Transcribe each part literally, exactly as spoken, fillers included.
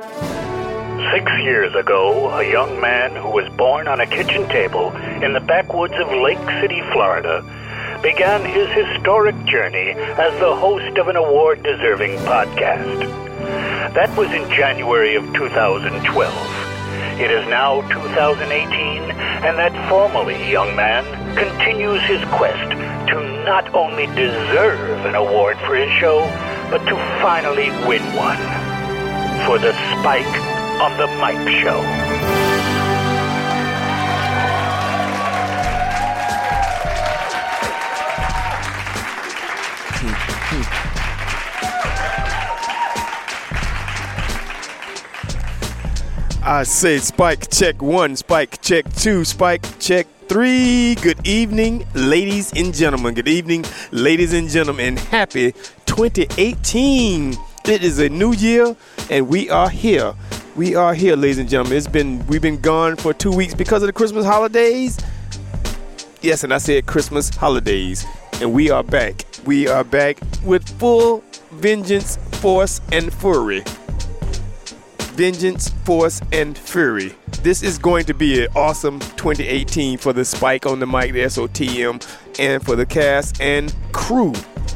Six years ago, a young man who was born on a kitchen table in the backwoods of Lake City, Florida, began his historic journey as the host of an award-deserving podcast. That was in January of two thousand twelve. It is now two thousand eighteen, and that formerly young man continues his quest to not only deserve an award for his show, but to finally win one for the Spike on the Mike Show. I say Spike check one, Spike check two, Spike check three. Good evening, ladies and gentlemen. Good evening, ladies and gentlemen, and happy twenty eighteen. It is a new year, and we are here. We are here, ladies and gentlemen. It's been we've been gone for two weeks because of the Christmas holidays. Yes, and I said Christmas holidays, and we are back. We are back with full vengeance, force, and fury. Vengeance, force, and fury. This is going to be an awesome twenty eighteen for the Spike on the Mic, the S O T M, and for the cast and crew.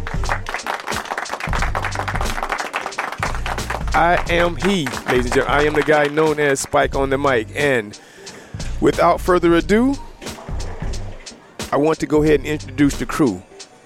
I am he, ladies and gentlemen. I am the guy known as Spike on the Mic. And without further ado, I want to go ahead and introduce the crew.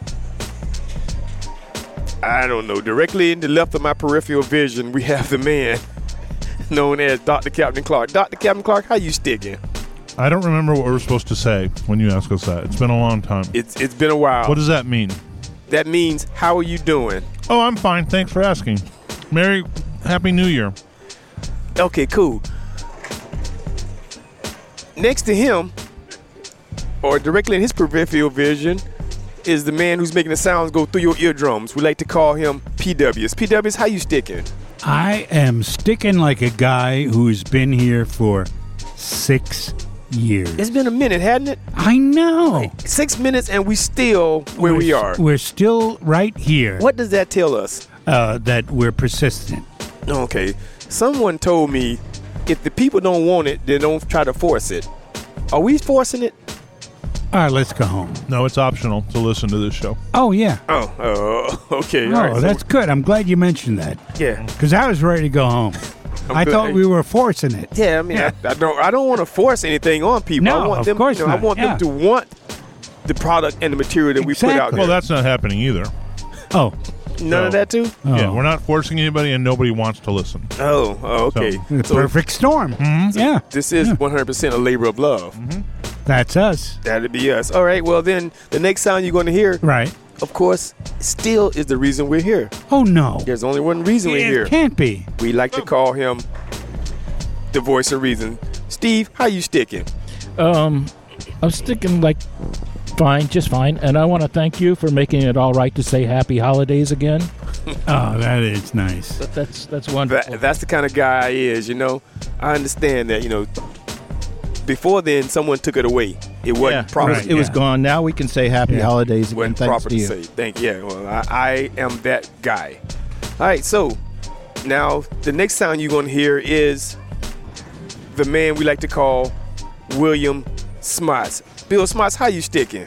I don't know. Directly in the left of my peripheral vision, we have the man known as Doctor Captain Clark. Doctor Captain Clark, how you sticking? I don't remember what we're supposed to say when you ask us that. It's been a long time. It's It's been a while. What does that mean? That means, how are you doing? Oh, I'm fine. Thanks for asking. Merry, Happy New Year. Okay, cool. Next to him, or directly in his peripheral vision, is the man who's making the sounds go through your eardrums. We like to call him P Ws. P Ws, how you sticking? I am sticking like a guy who's been here for six years. It's been a minute, hasn't it? I know. Like six minutes and we still where we're, we are. We're still right here. What does that tell us? Uh, that we're persistent. Okay. Someone told me if the people don't want it, then don't try to force it. Are we forcing it? All right, let's go home. No, it's optional to listen to this show. Oh, yeah. Oh, uh, okay. Oh, all right, that's so, good. I'm glad you mentioned that. Yeah. Because I was ready to go home. I good. thought we were forcing it. Yeah, I mean, Yeah. I, I don't I don't want to force anything on people. No, I want of them, course you know, not. I want Yeah. them to want the product and the material that we put out Exactly. there. Well, that's not happening either. Oh. None No. of that too? oh. Yeah, we're not forcing anybody, and nobody wants to listen. Oh, oh okay. So- The So perfect storm. Mm-hmm. Yeah. this is one hundred percent a labor of love. Mm-hmm. That's us. That'd be us. All right, well then, the next sound you're going to hear, Right. of course, still is the reason we're here. Oh, no. There's only one reason we're It here. can't be. We like to call him the voice of reason. Steve, how you sticking? Um, I'm sticking like fine, just fine. And I want to thank you for making it all right to say happy holidays again. Oh, that is nice. That, that's that's wonderful. That, that's the kind of guy I is, you know. I understand that, you know. Before then, someone took it away. It wasn't Yeah, proper. it was, it was yeah. gone. Now we can say happy Yeah. holidays It again. wasn't Thanks proper to to you. say. Thank you. Yeah, well, I, I am that guy. All right, so now the next sound you're going to hear is the man we like to call William Smots. Bill Smots, how you sticking?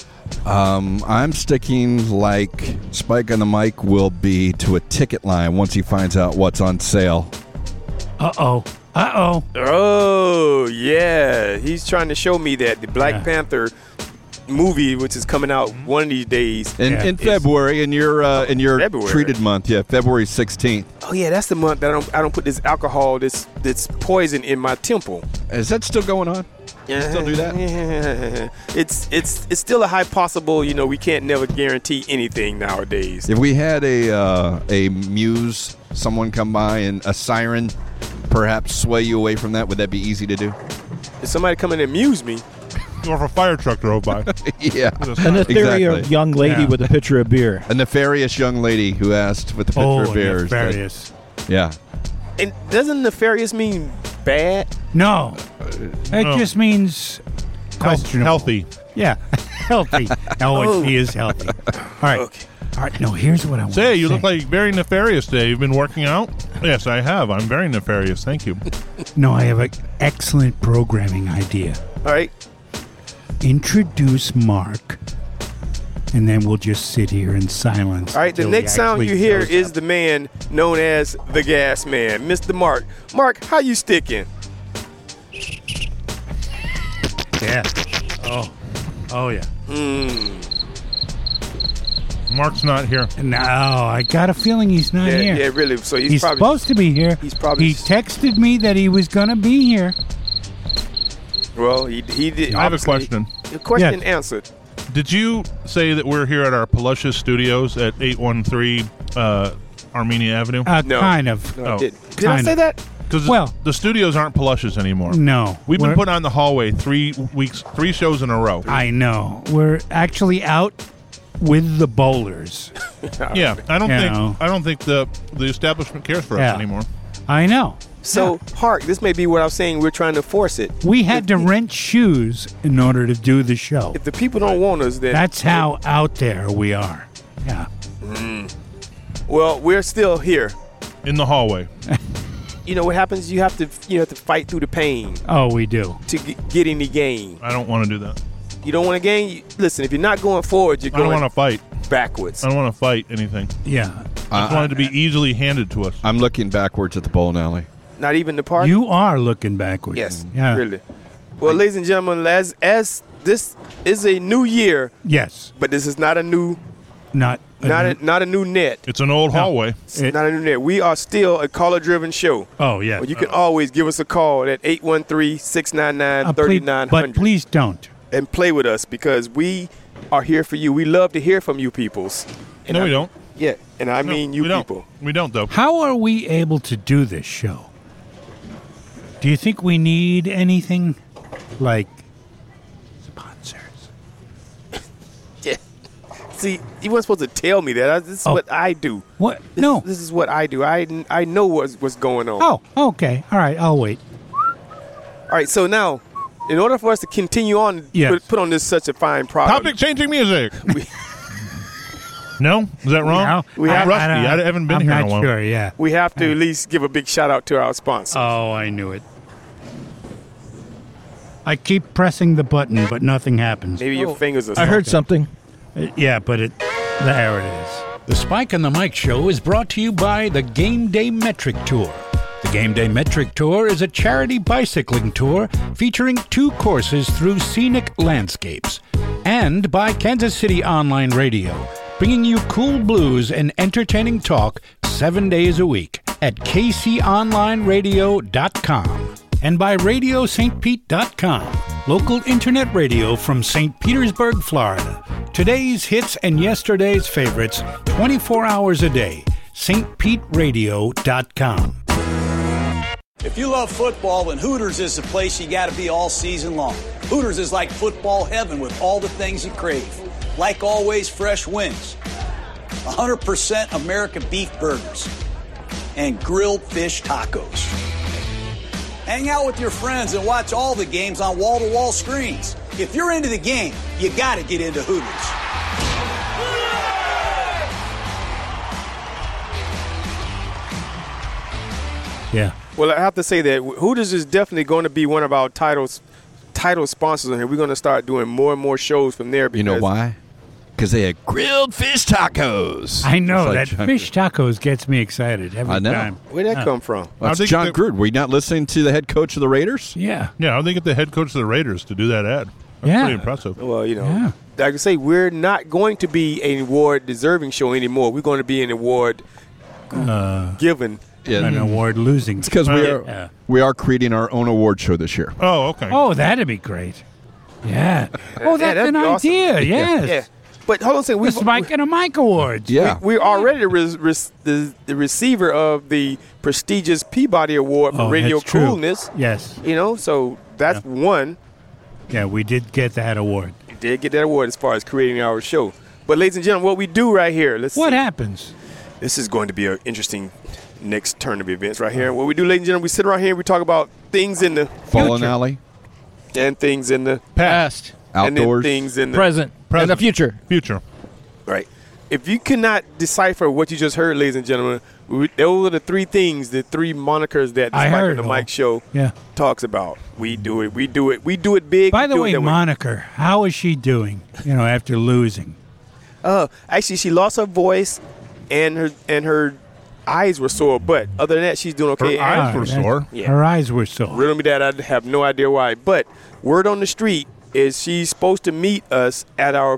Um, I'm sticking like Spike on the Mic will be to a ticket line once he finds out what's on sale. Uh-oh. Uh-oh. Oh, yeah. He's trying to show me that the Black Yeah. Panther movie, which is coming out one of these days. In, Yeah. in February, in your uh, in your February. treated month, yeah, February sixteenth. Oh, yeah, that's the month that I don't, I don't put this alcohol, this this poison in my temple. Is that still going on? Still do that? Yeah. It's it's it's still a high possible. You know, we can't never guarantee anything nowadays. If we had a uh, a muse, someone come by and a siren, perhaps sway you away from that, would that be easy to do? If somebody come in and amuse me, Or if a fire truck drove by. Yeah, And the theory exactly. of young lady Yeah. with a pitcher of beer. A nefarious young lady who asked with the picture Oh, of beers. that- nefarious. yeah. and doesn't nefarious mean bad? No. It No. just means questionable. Healthy. Yeah. Healthy. Oh, Oh. he is healthy. All right. Okay. All right. No, here's what I want Say, to you say. look like very nefarious today. You've been working out? Yes, I have. I'm very nefarious. Thank you. No, I have an excellent programming idea. All right. Introduce Mark, and then we'll just sit here in silence. All right. The until he next sound actually you hear shows is up. the man known as the Gas Man, Mister Mark. Mark, how you sticking? Yeah. Oh. Oh, yeah. Mark's not here. No, I got a feeling he's not Yeah, here. yeah, really. So he's, He's probably supposed to be here. he's probably- He texted me that he was going to be here. well. He he did. I have a obviously- question. The question Yes. answered. Did you say that we're here at our Paluscious Studios at eight one three uh, Armenia Avenue? Uh, No. Kind of. No, I Oh. didn't. Did I Kinda. say that? Because well- the studios aren't Paluscious anymore. No. We've been We're- put on the hallway three weeks, three shows in a row. I know. We're actually out with the bowlers. Yeah, I don't You think know. I don't think the the establishment cares for Yeah. us anymore. I know. So, Hark, this may be what I was saying. We're trying to force it. We had to rent shoes in order to do the show. If the people don't want us, then That's how out there we are. Yeah. well, we're still here. In the hallway. You know what happens? You have to you have to fight through the pain Oh, we do. to g- get any gain. I don't want to do that. You don't want to gain. You, listen, if you're not going forward, you're I don't going want to fight. backwards. I don't want to fight anything. Yeah. I just want it to be easily handed to us. I'm looking backwards at the bowling alley. Not even the park. You are looking backwards. yes, Yeah. really. Well, ladies and gentlemen, as as this is a new year, Yes. but this is not a new Not. not a, not a new net. It's an old hallway. It's It- not a new net. We are still a caller-driven show. Oh, yeah. Well, you can always give us a call at eight one three, six nine nine, Uh, three please- nine but hundred please don't. and play with us because we are here for you. We love to hear from you peoples. And No, I- we don't. Yeah, and I No, mean you we don't. people. We don't, though. How are we able to do this show? Do you think we need anything like sponsors? Yeah. See, you weren't supposed to tell me that. I- This is Oh. what I do. What? This, No. This is what I do. I, I know what's, what's going on. Oh, okay. All right. I'll wait. All right, so now, in order for us to continue on, Yes. put, put on this such a fine product. Topic changing music. We- No? Is that wrong? No, We I'm have- rusty. I, haven't been I'm here in not a while. sure. Yeah. We have to at least give a big shout out to our sponsor. Oh, I knew it. I keep pressing the button, but nothing happens. Maybe your fingers are I heard something. something. Uh, Yeah, but it. There it is. The Spike and the Mike Show is brought to you by the Game Day Metric Tour. The Game Day Metric Tour is a charity bicycling tour featuring two courses through scenic landscapes. And by Kansas City Online Radio, bringing you cool blues and entertaining talk seven days a week at k c online radio dot com. And by radio st pete dot com, local internet radio from Saint Petersburg, Florida. Today's hits and yesterday's favorites, twenty-four hours a day. st pete radio dot com. If you love football, then Hooters is the place you got to be all season long. Hooters is like football heaven with all the things you crave. Like always, fresh wings, one hundred percent American beef burgers, and grilled fish tacos. Hang out with your friends and watch all the games on wall-to-wall screens. If you're into the game, you got to get into Hooters. Yeah. Well, I have to say that Hooters is definitely going to be one of our titles, title sponsors on here. We're going to start doing more and more shows from there. Because You know why? Because they had grilled fish tacos. I know It's like that John- fish tacos gets me excited every I know. time. Where'd that Yeah. come from? Well, that's I think John that- Gruden. Were you not listening to the head coach of the Raiders? Yeah. Yeah, how'd they get the head coach of the Raiders to do that ad? That's Yeah. pretty impressive. Well, you know, Yeah. like I say, we're not going to be an award-deserving show anymore. We're going to be an award-given. Yeah. An award losing. It's because we Uh, are Yeah. we are creating our own award show this year. Oh, okay. Oh, that'd be great. Yeah. Oh, that's that'd an be awesome. idea. Yes. Yeah. But hold on a second. The We've, Spike and a Mike Awards. Yeah. We're already the, res, res, the, the receiver of the prestigious Peabody Award for Oh, radio that's true. coolness. Yes. You know, so that's one. Yeah, we did get that award. We did get that award as far as creating our show. But ladies and gentlemen, what we do right here, let's What see. happens? This is going to be an interesting next turn of events right here. What we do, ladies and gentlemen, we sit around here and we talk about things in the Fallen future Alley, and things in the Past, and then outdoors. things in the present, and the Present. future. Future. right. If you cannot decipher what you just heard, ladies and gentlemen, We, those are the three things, the three monikers that the I Spike heard and the all. Mike show Yeah. talks about. We do it. We do it. We do it big. By we the do way, it that Moniker, how is she doing? You know, after losing. Uh, actually, she lost her voice, and her and her eyes were sore. But other than that, she's doing okay. Her eyes And- were that- sore. Yeah. Her eyes were sore. Riddle me that. I have no idea why. But word on the street is she's supposed to meet us at our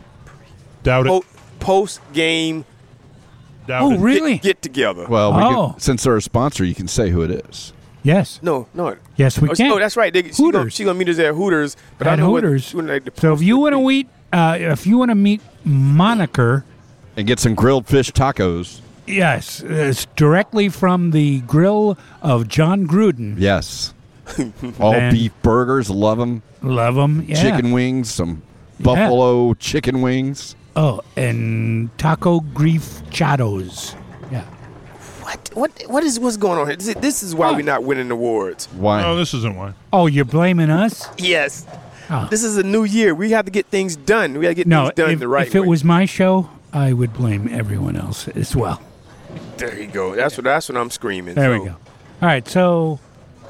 Doubt it. po- post game Doubt Oh, it. really? get, get together. Well, we Oh. can, since they're a sponsor, you can say who it is. Yes. no, no. Yes, we oh, can. oh, that's right. They, she gonna, Hooters. she gonna meet us at Hooters. But I At don't know what- Hooters. when they- the So if post you would want to be. meet, uh, if you want to meet Moniker, And get some grilled fish tacos. yes, it's directly from the grill of John Gruden. Yes. All And- beef burgers. Love them. Love them. Yeah. Chicken wings. Some buffalo chicken wings. Oh, and taco grief chados. Yeah. What? What? What is what's going on here? This is, this is why What? we're not winning awards. Why? No, this isn't why. Oh, you're blaming us? Yes. Oh. This is a new year. We have to get things done. We got to get No, things done if, the right if it way. was my show, I would blame everyone else as well. There you go. That's what. That's what I'm screaming. There So- we go. All right, so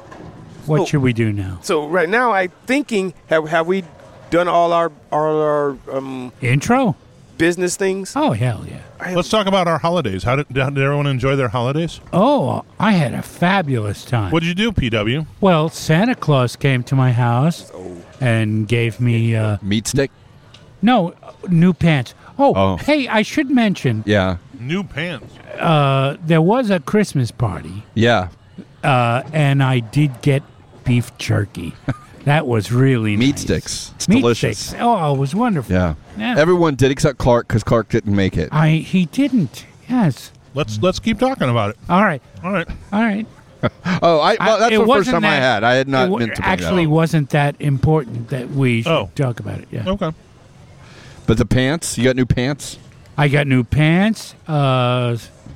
what So- should we do now? So right now, I'm thinking, have have we done all our all our um, Intro? business things? Oh, hell yeah. I am- Let's talk about our holidays. How did, did everyone enjoy their holidays? Oh, I had a fabulous time. What did you do, P W? Well, Santa Claus came to my house Oh. and gave me, uh, Meat stick? no, new pants. Oh, Oh. hey, I should mention, Yeah. New pants. uh, there was a Christmas party, Yeah. uh, and I did get beef jerky. That was really Meat nice. sticks. It's Meat delicious. sticks. Oh, it was wonderful. Yeah. Yeah. Everyone did except Clark because Clark didn't make it. I he didn't. Yes. Let's let's keep talking about it. All right. All right. All right. Oh, I, well, I- that's it the first wasn't time I that- had. I had not it wa- meant to bring actually it up. wasn't that important that we should Oh. talk about it. Yeah. Okay. But the pants? You got new pants? I got new pants. Uh,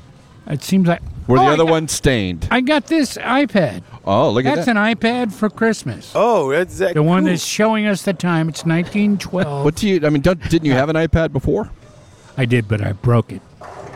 it seems like Were the Oh, I other got- ones stained? I got this iPad. Oh, look at That's that. an iPad for Christmas. Oh, that's that the one cool. that's showing us the time. It's nineteen twelve. What do you? I mean, don't, didn't you have an iPad before? I did, but I broke it.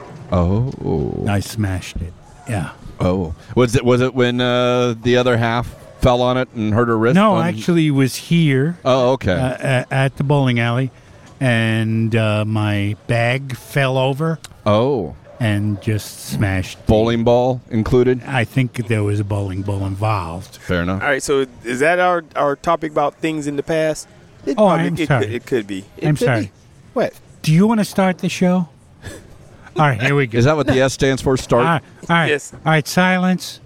Oh, I smashed it. Yeah. oh. Was it? Was it when uh, the other half fell on it and hurt her wrist? No, on- actually, it was here Oh, okay. uh, a- at the bowling alley, and uh, my bag fell over oh, and just smashed. the- bowling ball included. I think there was a bowling ball involved. Fair enough. All right. So is that our our topic about things in the past? It Oh, probably- I'm it, sorry. Could, it could be. It I'm could sorry. be. What? Do you want to start the show? All right, here we go. Is that what the S stands for? all Start. right, all right, Yes. all right. Silence.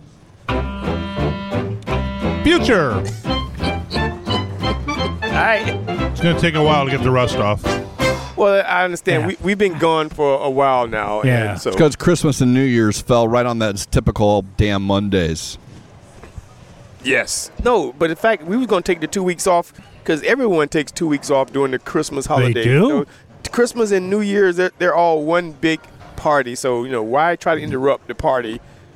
Future. All right. It's going to take a while to get the rust off. Well, I understand. Yeah. We we've been gone for a while now. Yeah. And so Because Christmas and New Year's fell right on that typical damn Mondays. yes. No, but in fact, we was going to take the two weeks off because everyone takes two weeks off during the Christmas holiday. do? You know, Christmas and New Year's, they're, they're all one big party. So you know, why try to interrupt the party?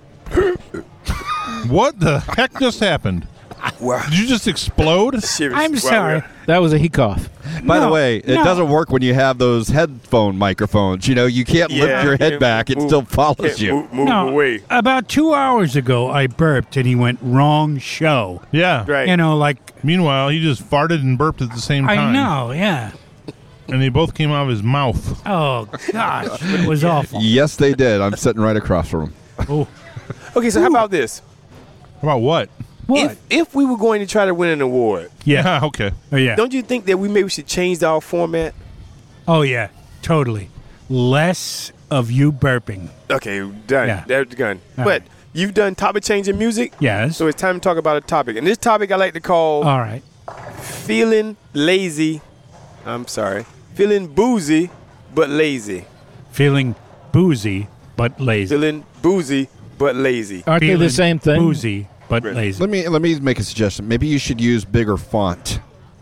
What the heck just happened? Wow. Did you just explode? Serious- I'm wow, sorry. yeah. That was a he cough. By the No, way, it no. doesn't work when you have those headphone microphones. You know, you can't Yeah, lift your head can't back; it move- still follows Can't you. Move, move No, away. about two hours ago, I burped and he went wrong show. Yeah. Right. You know, like Meanwhile, he just farted and burped at the same time. I know, yeah. And they both came out of his mouth. Oh gosh, it was awful. Yes, they did. I'm sitting right across from them. Oh, Okay, so how about this? About what? what? If if we were going to try to win an award, yeah. okay. Oh yeah. don't you think that we maybe should change our format? Oh yeah. Totally. Less of you burping. Okay, done. Yeah. That's done. All But right. you've done topic changing music, Yes. so it's time to talk about a topic. And this topic I like to call All right. feeling lazy. I'm sorry, feeling boozy but lazy. Feeling boozy but lazy. Feeling boozy but lazy. Aren't they Feeling the same thing? Boozy but Really? lazy. Let me let me make a suggestion. Maybe you should use bigger font.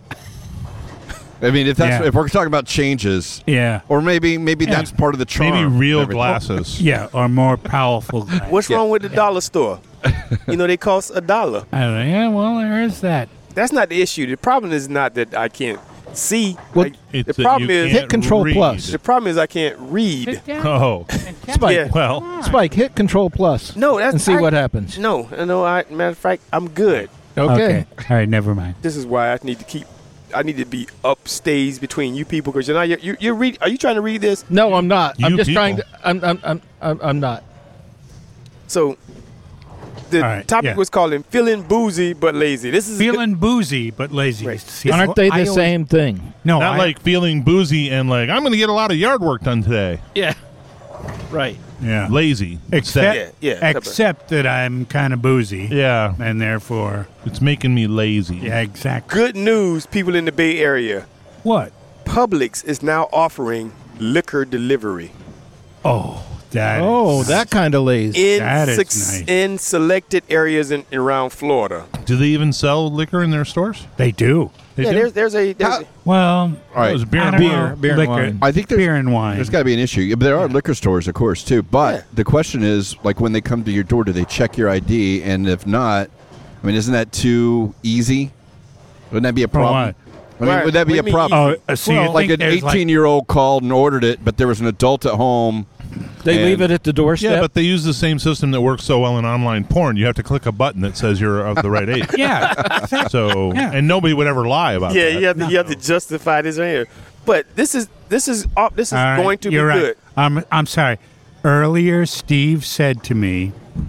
I mean, if that's Yeah. if we're talking about changes, Yeah. or maybe maybe Yeah. that's part of the charm. Maybe and real everything. glasses. Yeah. Or more powerful. Guys. What's Yeah. wrong with the dollar store? You know they cost a dollar. I don't know. Yeah. Well, there is that. That's not the issue. The problem is not that I can't see. Well, Like, It's the that problem you is can't hit Control read. Plus. the problem is I can't read. Oh, Spike, Yeah. well, Spike, hit Control Plus. No, that's and see I- what happens. No, no. I matter of fact, I'm good. Okay. All right, never mind. This is why I need to keep. I need to be upstage between you people because you're not. You're, you're read. Are you trying to read this? No, I'm not. You I'm just people. trying to. I'm. I'm. I'm. I'm, I'm not. So, the All right, topic yeah. was called "Feeling Boozy but Lazy." This is Feeling boozy but lazy. Right. See, Aren't they the I always- same thing? No, not I, like feeling boozy and like I'm going to get a lot of yard work done today. Yeah. Right. yeah. Lazy. Except, Yeah, yeah, except that I'm kind of boozy, Yeah, and therefore, it's making me lazy. yeah, exactly. good news, people in the Bay Area. What? Publix is now offering liquor delivery Oh, that. Oh, is- that kind of lazy. in That is six, nice. in selected areas in around Florida. Do they even sell liquor in their stores? They do. They yeah, do? there's there's a there's a, Well, All right. It was beer I and don't wine. know. beer and Liquor. wine. I think there's, beer and wine. there's got to be an issue. But there are liquor stores, of course, too. But Yeah. the question is, like, when they come to your door, do they check your I D? And if not, I mean, isn't that too easy? Wouldn't that be a For problem? what? I mean, Right. would that be What a do you mean problem? Oh, uh, so you like think an there's, like- eighteen-year-old called and ordered it, but there was an adult at home. They And- leave it at the doorstep. Yeah, but they use the same system that works so well in online porn. You have to click a button that says you're of the right age. yeah. So, Yeah. and nobody would ever lie about yeah. that. You have to you have to justify this right here. But this is this is uh, this is All right, going to be you're right. good. I'm, I'm sorry. Earlier, Steve said to me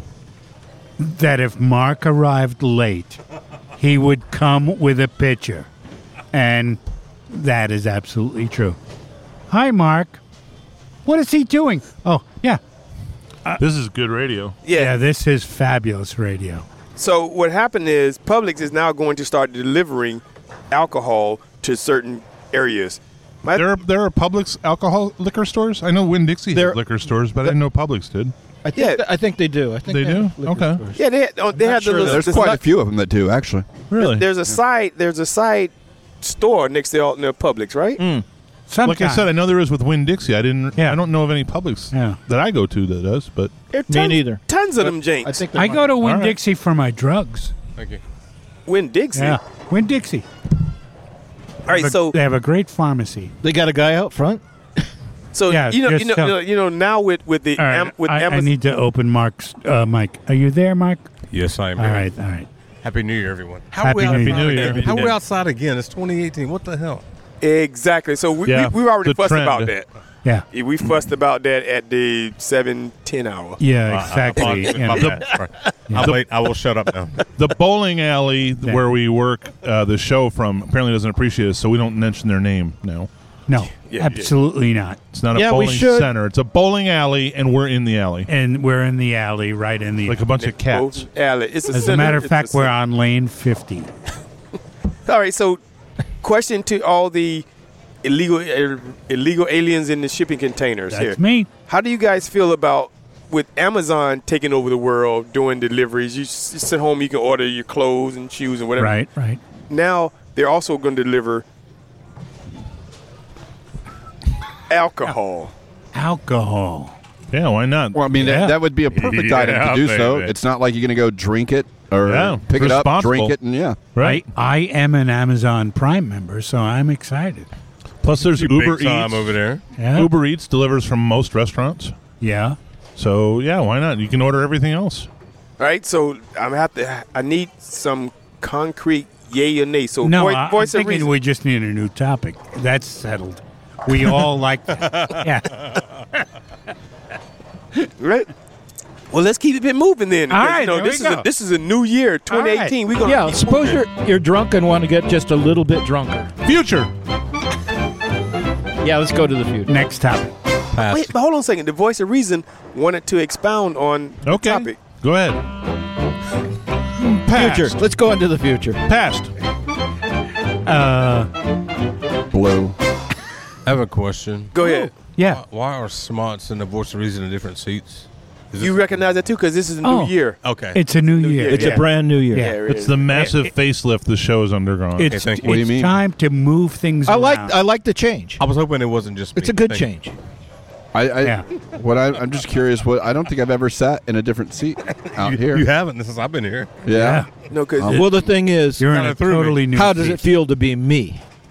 that if Mark arrived late, he would come with a pitcher. And that is absolutely true. Hi, Mark. What is he doing? Oh, yeah. This is good radio. Yeah. Yeah, this is fabulous radio. So what happened is Publix is now going to start delivering alcohol to certain areas. My- There are, there are Publix alcohol liquor stores? I know Winn-Dixie There- has liquor stores, but I didn't know Publix did. I think. Yeah. I think they do. I think They do? have liquor Okay. stores. yeah, they had, oh, they not had sure the little, There's the quite a side- few of them that do, actually. Really? There's a side there's a side store next to all near Publix, right? Like Sometimes. I said, I know there is with Winn-Dixie. I didn't. Yeah. I don't know of any Publix Yeah. that I go to that does, but There are Me tons, neither. Tons of them, Jinx. I think there I might- go to Winn right. Dixie for my drugs. Win Dixie. Yeah. Winn Dixie. All right, so They have a great pharmacy. They got a guy out front. so Yeah, you know you just know, so- you know you know now with with the All right. am, with I, I Amazon. need to open Mark's uh, mic. Are you there, Mark? Yes, I am. All here. right. All right. Happy New Year, everyone. How Happy we New outside Year. again? Happy How New we Year. outside again? It's twenty eighteen. What the hell? Exactly. So we Yeah, we, we already the fussed trend. about that. Yeah. Yeah, we fussed about that at the seven ten hour. Yeah. Exactly. My And- bad. Sorry. I'm late. I will shut up now. the bowling alley where we work uh, the show from apparently doesn't appreciate us, so we don't mention their name now. no, Yeah, absolutely not. It's not a Yeah, we bowling should. center. It's a bowling alley, and we're in the alley. And we're in the alley, right in the. Like a bunch of cats. Oh, alley. It's a As a center. matter of It's fact, a we're center. on lane fifty. All right. So, question to all the illegal uh, illegal aliens in the shipping containers That's here. me. How do you guys feel about with Amazon taking over the world doing deliveries? You s- sit home, you can order your clothes and shoes and whatever. Right. Right. Now they're also going to deliver alcohol. Alcohol. Yeah, why not? Well, I mean, Yeah. that, that would be a perfect Yeah, item to do so. baby. It's not like you're going to go drink it or Yeah, pick it up, responsible. drink it, and yeah. Right. I, I am an Amazon Prime member, so I'm excited. Plus, there's You Uber big time Eats. over there. Yeah. Uber Eats delivers from most restaurants. Yeah. So, yeah, why not? You can order everything else. All right. So I'm have to. I need some concrete yay or nay. So No, voice, I, I'm voice of thinking reason. we just need a new topic. That's settled. We all like that. Yeah. Right. Well, let's keep it moving then. All because, right, you know, there this we is go. a, this is a new year, twenty eighteen. We're gonna Yeah, keep suppose moving. you're you're drunk and want to get just a little bit drunker. Future. Yeah, let's go to the future. Next topic. Pass. Wait, but hold on a second. The voice of reason wanted to expound on the Okay. topic. Go ahead. Past. Future. Let's go into the future. Past. Uh, Blue. I have a question. Go ahead. yeah. Why, why are Smarts and the Voice of Reason in different seats? Is You this- recognize that too, because this is a new Oh. year. Okay. It's a new New year. year, It's Yeah. a brand new year. Yeah. it It's is. the massive facelift the show has undergone. It's, thank you. What do you it's mean? time to move things I like around. I like the change. I was hoping it wasn't just me. It's a good Thank you. change. I, I Yeah. what I, I'm just curious. What I don't think I've ever sat in a different seat out You, here. you haven't since I've been here. yeah. No, because Um, Well, the thing is, You're in Kinda a threw me. totally new how does seat. it feel to be me?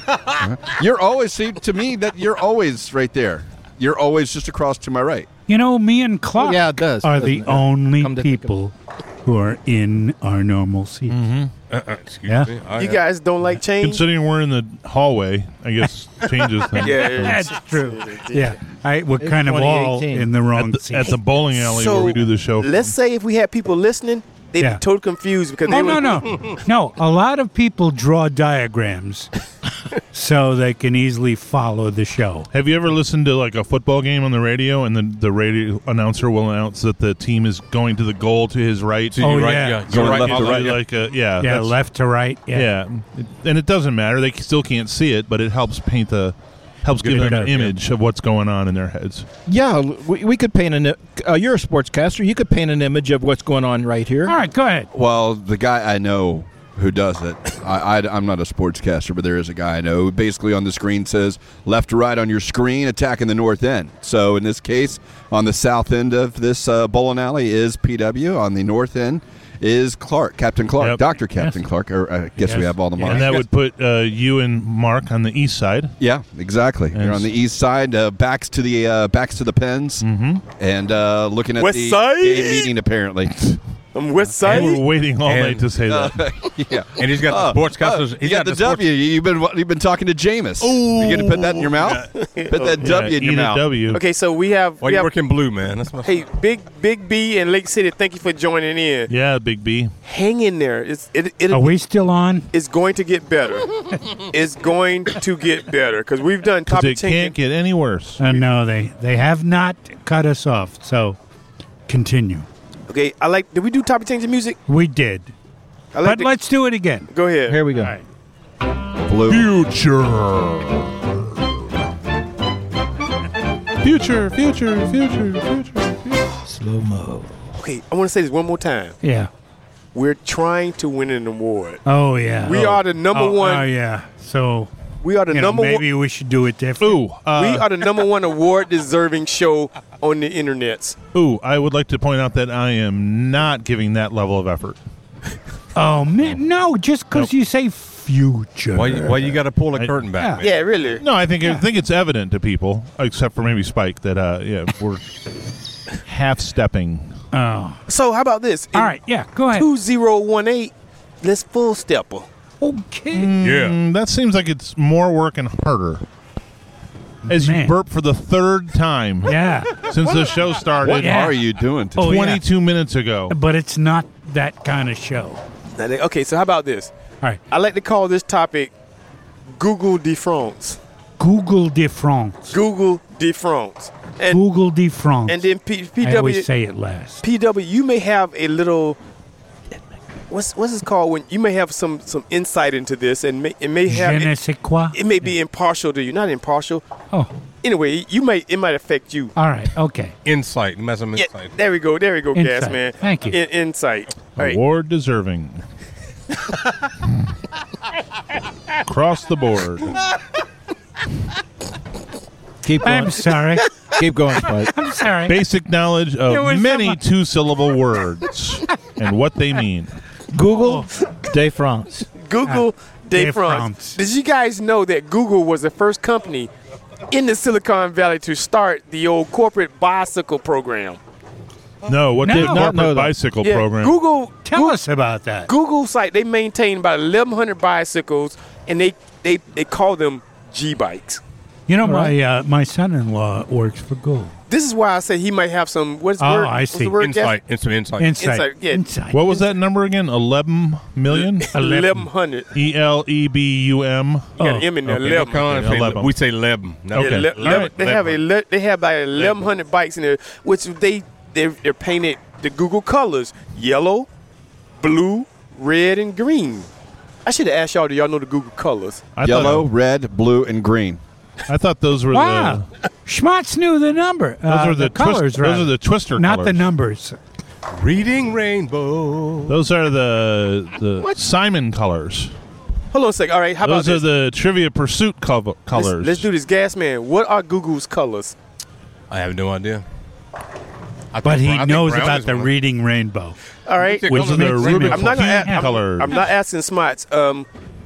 You're always, see, to me, that you're always right there. You're always just across to my right. You know, me and Clark Yeah, it does. are Doesn't the it? only Come to think of- people who are in our normal seats. Mm-hmm. Uh-uh, excuse Yeah. me. I You have- guys don't like change? Considering we're in the hallway, I guess changes things. Yeah, That's true. Yeah, I, we're kind of all twenty eighteen. in the wrong At the, seat. at the bowling alley So, where we do the show. Let's say if we had people listening, they'd Yeah. be totally confused because they Oh, no, would, no. No, a lot of people draw diagrams so they can easily follow the show. Have you ever listened to like a football game on the radio, and the the radio announcer will announce that the team is going to the goal to his right? To Oh, your right, yeah. yeah. Going Your right, left to follow, right, yeah. Like a, yeah, Yeah, that's- left to right. Yeah. Yeah, It- and it doesn't matter. They still can't see it, but it helps paint the helps give Good them an picture, yeah. image of what's going on in their heads. Yeah, we, we could paint an. Uh, you're a sportscaster. You could paint an image of what's going on right here. All right, go ahead. Well, the guy I know who does it, I, I, I'm not a sportscaster, but there is a guy I know who basically on the screen says left to right on your screen, attacking the north end. So in this case, on the south end of this uh, bowling alley is P W. On the north end is Clark, Captain Clark, Yep. Doctor Captain Yes. Clark. Or I guess we Yes. have all the And marks. that would put uh, you and Mark on the east side. Yeah, exactly. You're on the east side, uh, backs to the uh, backs to the pens, Mm-hmm. and uh, looking at West the side? game meeting apparently. I'm West And Side. we're waiting all And- night to say that. yeah. And he's got Oh, the sportscasters. oh, he's you got got the, the sports- W. You've been you've been talking to Jameis. You gonna put that in your mouth? Put that Yeah, W in your eat a mouth. W. Okay, so we have. Why we you have working blue, man? That's my hey, Big Big B and Lake City, thank you for joining in. Yeah, Big B. Hang in there. It's it, it, Are we still on? it's going to get better. It's going to get better because we've done Because topic it can't changing. get any worse. Uh, no, they, they have not cut us off, so continue. Okay, I like. Did we do topic changing music? We did. I like. But the- let's do it again. go ahead. Here we go. All right. Blue. Future. Future, future, future, future. Slow mo. Okay, I want to say this one more time. Yeah. We're trying to win an award. Oh, yeah. We oh. are the number oh, one. Oh, yeah. So, We are the you know, number one. maybe we should do it different. Ooh, uh, we are the number one award deserving show on the internets. ooh, I would like to point out that I am not giving that level of effort. Oh, man. No, just because Nope. you say future. Why, you- why you got to pull the I- curtain back, man? Yeah, really. No, I think I think it's evident to people, except for maybe Spike, that uh, yeah, we're half stepping. Oh. So how about this? All right. Yeah, go ahead. Two zero one eight. Let's full stepper. Okay. Yeah. Mm, that seems like it's more work and harder. As Man. you burp for the third time Yeah. since the show started What Yeah. are you doing today? Oh, yeah. twenty-two minutes ago. But it's not that kind of show. Now they- Okay, so how about this? All right. I like to call this topic Google de France. Google de France. Google de France. And Google de France. and then P, I PW always say it last. P W, you may have a little. What's what's this called? When you may have some some insight into this, and may, it may have Je ne it, sais quoi. it may be impartial to you, not impartial. Oh, Anyway, you may it might affect you. all right. Okay. Insight. You have some Yeah, insight. there we go. There we go, Insight. Gas Man. Thank you. In, insight. All right. Award deserving. Across the board. Keep going. I'm sorry. Keep going, Spike. I'm sorry. Basic knowledge There of was many someone- two-syllable words and what they mean. Google de France. Google de de France. France. Did you guys know that Google was the first company in the Silicon Valley to start the old corporate bicycle program? No, what No. the Did not corporate know that. bicycle Yeah, program? Google Tell us about that. Google site, they maintain about eleven hundred bicycles, and they they, they call them G-bikes. You know, my uh, my son-in-law works for Google. This is why I say he might have some. What's the Oh, word? I What's see. the word, Gas? Insight. Instant insight. Insight. Insight, yeah. Insight. What was that number again? eleven million? eleven hundred. E L E B U M. You got an M in there. okay. eleven. Come on, Okay, say- eleven. we say leb. No, Okay. Yeah, le- All le- right. they have a le- they have like eleven hundred bikes in there, which they they're, they're painted the Google colors: yellow, blue, red, and green. I should have asked y'all. Do y'all know the Google colors? I Yellow, Thought, red, blue, and green. I thought those were Wow. Schmatz knew the number. the. Those uh, are the, colors, twist, rather. Those are the twister Not colors. the numbers. Reading rainbow. Those are the the Simon colors. Hold on a second. All right, how Those about are this? the Trivia Pursuit cover, Let's, colors. let's do this, Gas Man. What are Google's colors? I have no idea. I But think he brown- I think knows brown about is the one. reading rainbow. All right. Which Which are the makes Rubik I'm not gonna. Cube a- I'm, colors. I'm not asking Smarts. Um,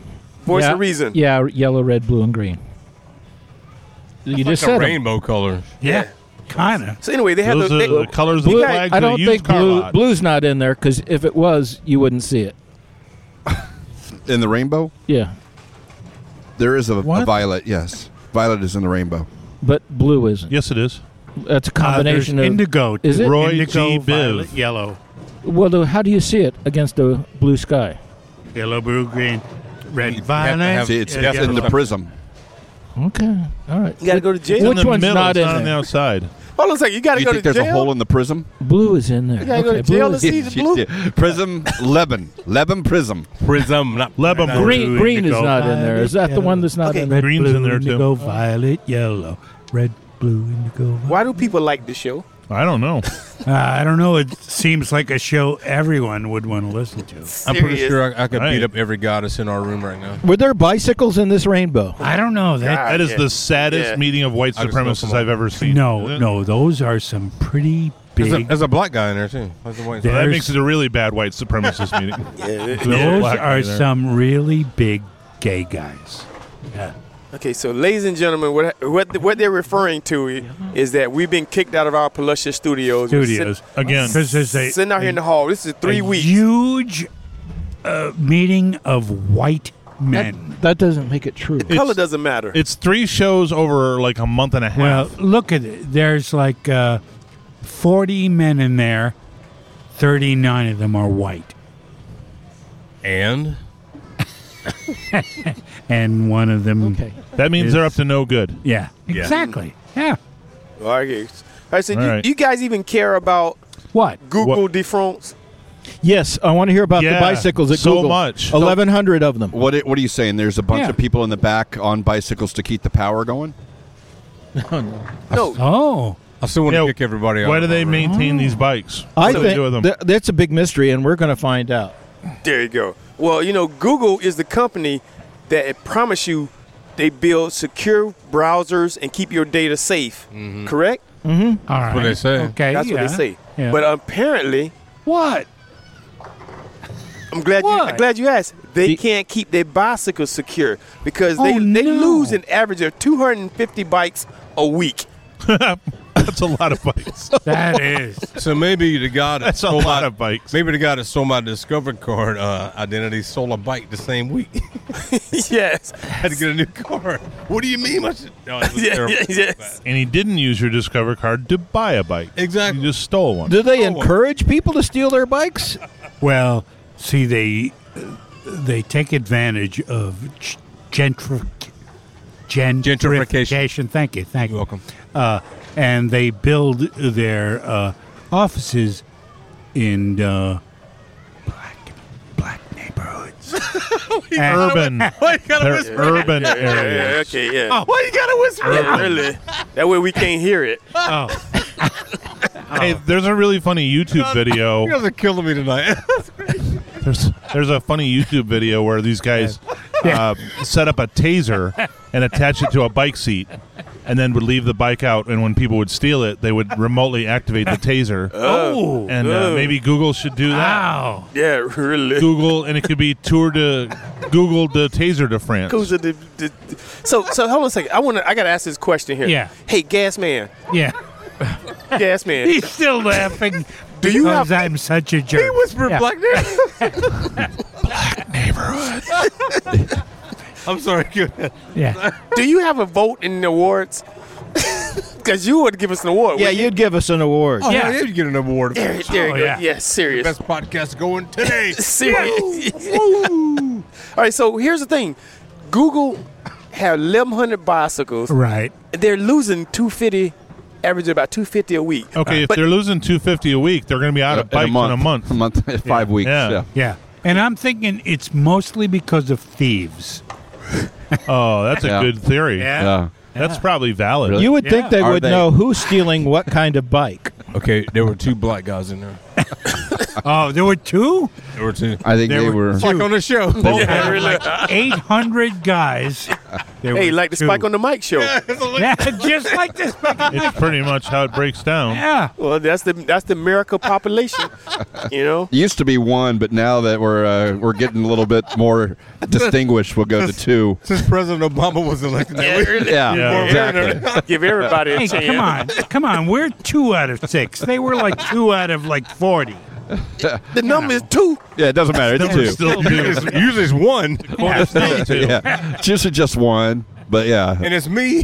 Voice yeah, of reason. Yeah, yellow, red, blue, and green. You It's just like a said 'em. rainbow colors. Yeah, kind of. So anyway, they have Those the, are they, the colors of Blue, the flag. I to don't use think car blue, lot. blue's not in there because if it was, you wouldn't see it. In the rainbow, Yeah, there is a, a What? violet. Yes, violet is in the rainbow. but blue isn't. Yes, it is. That's a Uh, combination there's of indigo. Is it? Roy indigo, G. Biv. violet, yellow, Well, the, how do you see it against the blue sky? yellow, blue, green, red, have to violet. have- See, it's, yeah, it's in the yellow. prism. Okay, all right. you got to go to jail. It's Which in the one's middle. not it's in not on the there? outside. Hold on a second. You got to You go think to there's jail. a hole in the prism? Blue is in there. You gotta go okay, to jail blue to is- see the blue. Yeah. Prism, Lebanon, Lebanon prism. Prism, not Lebanon. not- Green, Blue, green is indigo, not in there. Is that the violet, one that's not Okay. in there? Red, Green's blue, in there, too. indigo, violet, yellow, red, blue, indigo. Violet. Why do people like the show? I don't know. Uh, I don't know. It seems like a show everyone would want to listen to. I'm pretty Serious. sure I, I could Right. beat up every goddess in our room right now. Were there bicycles in this rainbow? I don't know that. God. That is yeah. the saddest Yeah. meeting of white I just know supremacists someone- I've ever seen. No, Isn't it? no, those are some pretty There's a, big. there's a black guy in there too. That's the white There- That There's- makes it a really bad white supremacist meeting. Yeah, it- There's a Those black guy are there. some really big gay guys. Yeah. Okay, so ladies and gentlemen, what what what they're referring to is that we've been kicked out of our Palusha studios. We're Studios Again. because there's a, Sit, sitting out here in the hall. This is three a weeks. huge uh, meeting of white men. That, that doesn't make it true. Color doesn't matter. It's three shows over like a month and a Well, half. look at it. There's like uh, forty men in there. thirty-nine of them are white, And and one of them. Okay. that means is- they're up to no good. Yeah, exactly. Yeah. All right. All right, so All you, right. you guys even care about What? Google de France? Yes, I want to hear about Yeah, the bicycles at so Google. much. eleven hundred of them. What? What are you saying? There's a bunch Yeah. of people in the back on bicycles to keep the power going. No. Oh, I still want Yeah, to kick everybody out. Why of do they my room. maintain these bikes? I What do they do with think them? th- that's a big mystery, and we're going to find out. There you go. Well, you know, Google is the company that it promise you they build secure browsers and keep your data safe. Correct? all right. That's what they say. Okay, That's what yeah. they say. Yeah. But apparently, what? I'm glad you What? I'm glad you asked. They The- can't keep their bicycles secure because they, Oh, they no. lose an average of two hundred fifty bikes a week. That's a lot of bikes. That is. So maybe the guy that That's a stole lot my, of bikes. Maybe the guy that stole my Discover card uh, identity stole a bike the same week. Yes. Had to get a new card. What do you mean? My shit? No, it was Yeah, terrible. yeah, yes. And he didn't use your Discover card to buy a bike. Exactly. He just stole one. Do they Oh, well. encourage people to steal their bikes? Well, see, they they take advantage of g- gentrific- gentrification. Gentrification. Thank you, thank you. You're welcome. Uh, and they build their uh, offices in uh, black black neighborhoods. And- Urban. They're urban Yeah, areas. okay, yeah. Why you gotta whisper? Yeah, really. That way we can't hear it. oh, Hey, there's a really funny YouTube video. You guys are killing me tonight. There's there's a funny YouTube video where these guys uh, set up a taser and attach it to a bike seat, and then would leave the bike out. And when people would steal it, they would remotely activate the taser. oh, And uh, maybe Google should do that. wow. Yeah, really. Google, and it could be Tour de Google the taser de France. Goes to the, the, so so hold on a second. I wanna I gotta ask this question here. Yeah. Hey, Gas Man. Yeah, Gas Man. he's still laughing. Do you because have- I'm such a jerk. He whispered Yeah. black neighborhood. I'm sorry. Go ahead. Yeah. Do you have a vote in the awards? Because you would give us an award. Yeah, wouldn't you? you'd give us an award. Oh, Yeah. yeah, you get an award. There, there you Oh, go. yeah. Yeah, serious. Best podcast going today. Serious. All right, so here's the thing. Google have eleven hundred bicycles. Right. They're losing two fifty, average about two fifty a week. Okay, if But- they're losing two fifty a week, they're going to be out of bikes in a month. A month, five weeks. Yeah. Yeah. Yeah. And I'm thinking it's mostly because of thieves. Oh, that's a Yeah. good theory. Yeah. That's probably valid. Really? You would think Yeah. they Are would they- know who's stealing what kind of bike. Okay, there were two black guys in there. Oh, there were two? There were two. I think There they were- were. It's like on the show. Both had like eight hundred guys There Hey, were like the two. Spike on the Mic show. Yeah, just like this. It's pretty much how it breaks down. Yeah. Well, that's the that's the America population. You know. It used to be one, but now that we're uh, we're getting a little bit more distinguished, we'll go to two. Since President Obama was elected, that week. Yeah, Yeah. exactly. Give everybody a Hey, chance. come on, come on. We're two out of six. They were like two out of like forty. The number is two. Yeah, it doesn't matter. It's Then we're two. still two. It's- usually it's one, Well, it's still two. yeah, it's usually just one, but yeah. and it's me.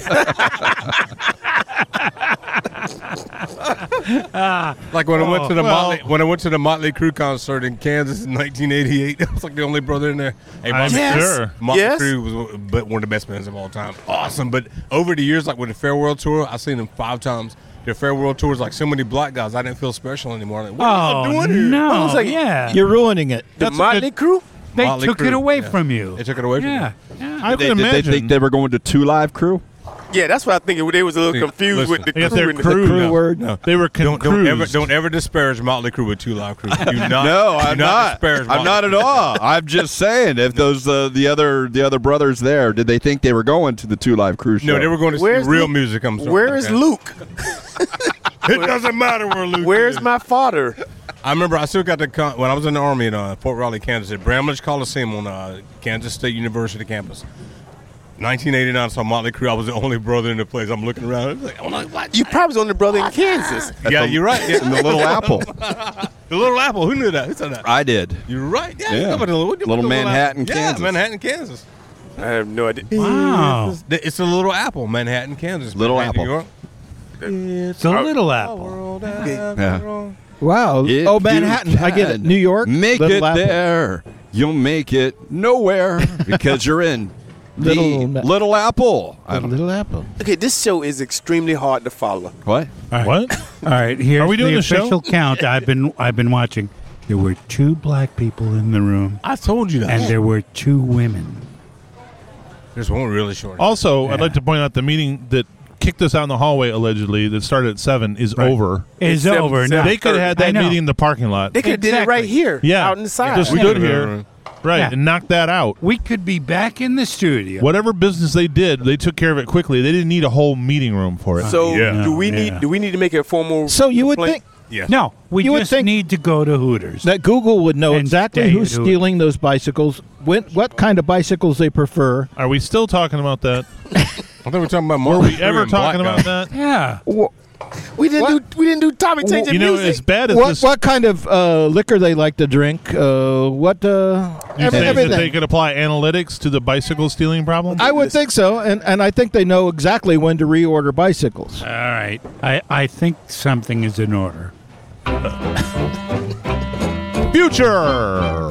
Like when I went to the well- Motley, when I went to the Motley Crue concert in Kansas in nineteen eighty-eight, I was like the only brother in there. Hey, I'm Motley, Yes. sure. Motley Yes. Crue was one- but one of the best bands of all time. Awesome, but over the years, like with the Farewell tour, I've seen them five times. Their Farewell tours, like so many black guys, I didn't feel special anymore. Like, what are Oh you doing here? no! I was like, yeah, You're ruining it. The That's a Motley good- Crew. they Motley took Crue, it away yeah. from you. They took it away from Yeah, me. yeah. I They, can did they imagine. think they were going to two live crew? Yeah, that's what I think. They was a little See, confused listen. with the They got crew. their and the- crew. Crew No. word. No. They were Don't, don't ever cruised. don't ever disparage Motley Crue with two live crew. Do not. No, do I'm not. not. disparage I'm Motley not at Crue. all. I'm just saying, if those uh, the other the other brothers there, did they think they were going to the two live cruise show? No, they were going to see Where's real Luke? music. I'm sorry. Where is Okay. Luke? It doesn't matter where Luke Where's is. my father? I remember I still got the con- when I was in the Army in uh, Fort Riley, Kansas, at Bramlage Coliseum on uh, Kansas State University campus. nineteen eighty-nine, I saw Motley Crue. I was the only brother in the place. I'm looking around. I was like, oh, no, what? You probably was on the brother in Kansas. Yeah, the- you're right. Yeah. in the Little Apple. The Little Apple. Who knew that? Who said that? I did. You're right. Yeah. Yeah. you know about the little, Little the Manhattan, Apple. Kansas. Yeah, Manhattan, Kansas. I have no idea. Wow, The- It's a Little Apple, Manhattan, Kansas. Little Manhattan, Apple. New York. it's a little apple. Yeah. Wow. If oh, Manhattan. you I get it. can New York. Make Little it Apple. there. You'll make it nowhere because you're in the Little Ma- Little Apple. I don't know. Little Apple. Okay, this show is extremely hard to follow. What? What? All right, here's Are we doing the the show? official count. I've been I've been watching. There were two black people in the room, I told you that. and there were two women. There's one really short. Also, I'd Yeah. like to point out the meeting that kicked us out in the hallway, allegedly, that started at seven, is Right. over. It's Seven- over seven now. They could have had I that know. meeting in the parking lot. They could have did it Exactly. right here, Yeah. out in the side. Just We stood could've- here, right, Yeah. and knocked that out. We could be back in the studio. Whatever business they did, they took care of it quickly. They didn't need a whole meeting room for it. So Yeah. do we Yeah. need do we need to make a formal? So you would complaint? think Yes. No, we You would just think- need to go to Hooters. that Google would know And exactly stay who's at Hooters. stealing those bicycles, when, what kind of bicycles they prefer. Are we still talking about that? I think we're talking about Were Motley we Crue ever and black talking about guys. that? Yeah. We didn't What? do we didn't do Tommy changing You know, music. as bad as What this, what kind of uh, liquor they like to drink? Uh, what uh, you every- think that everything. they could apply analytics to the bicycle stealing problem? I would think so, and and I think they know exactly when to reorder bicycles. All right. I, I think something is in order. Future.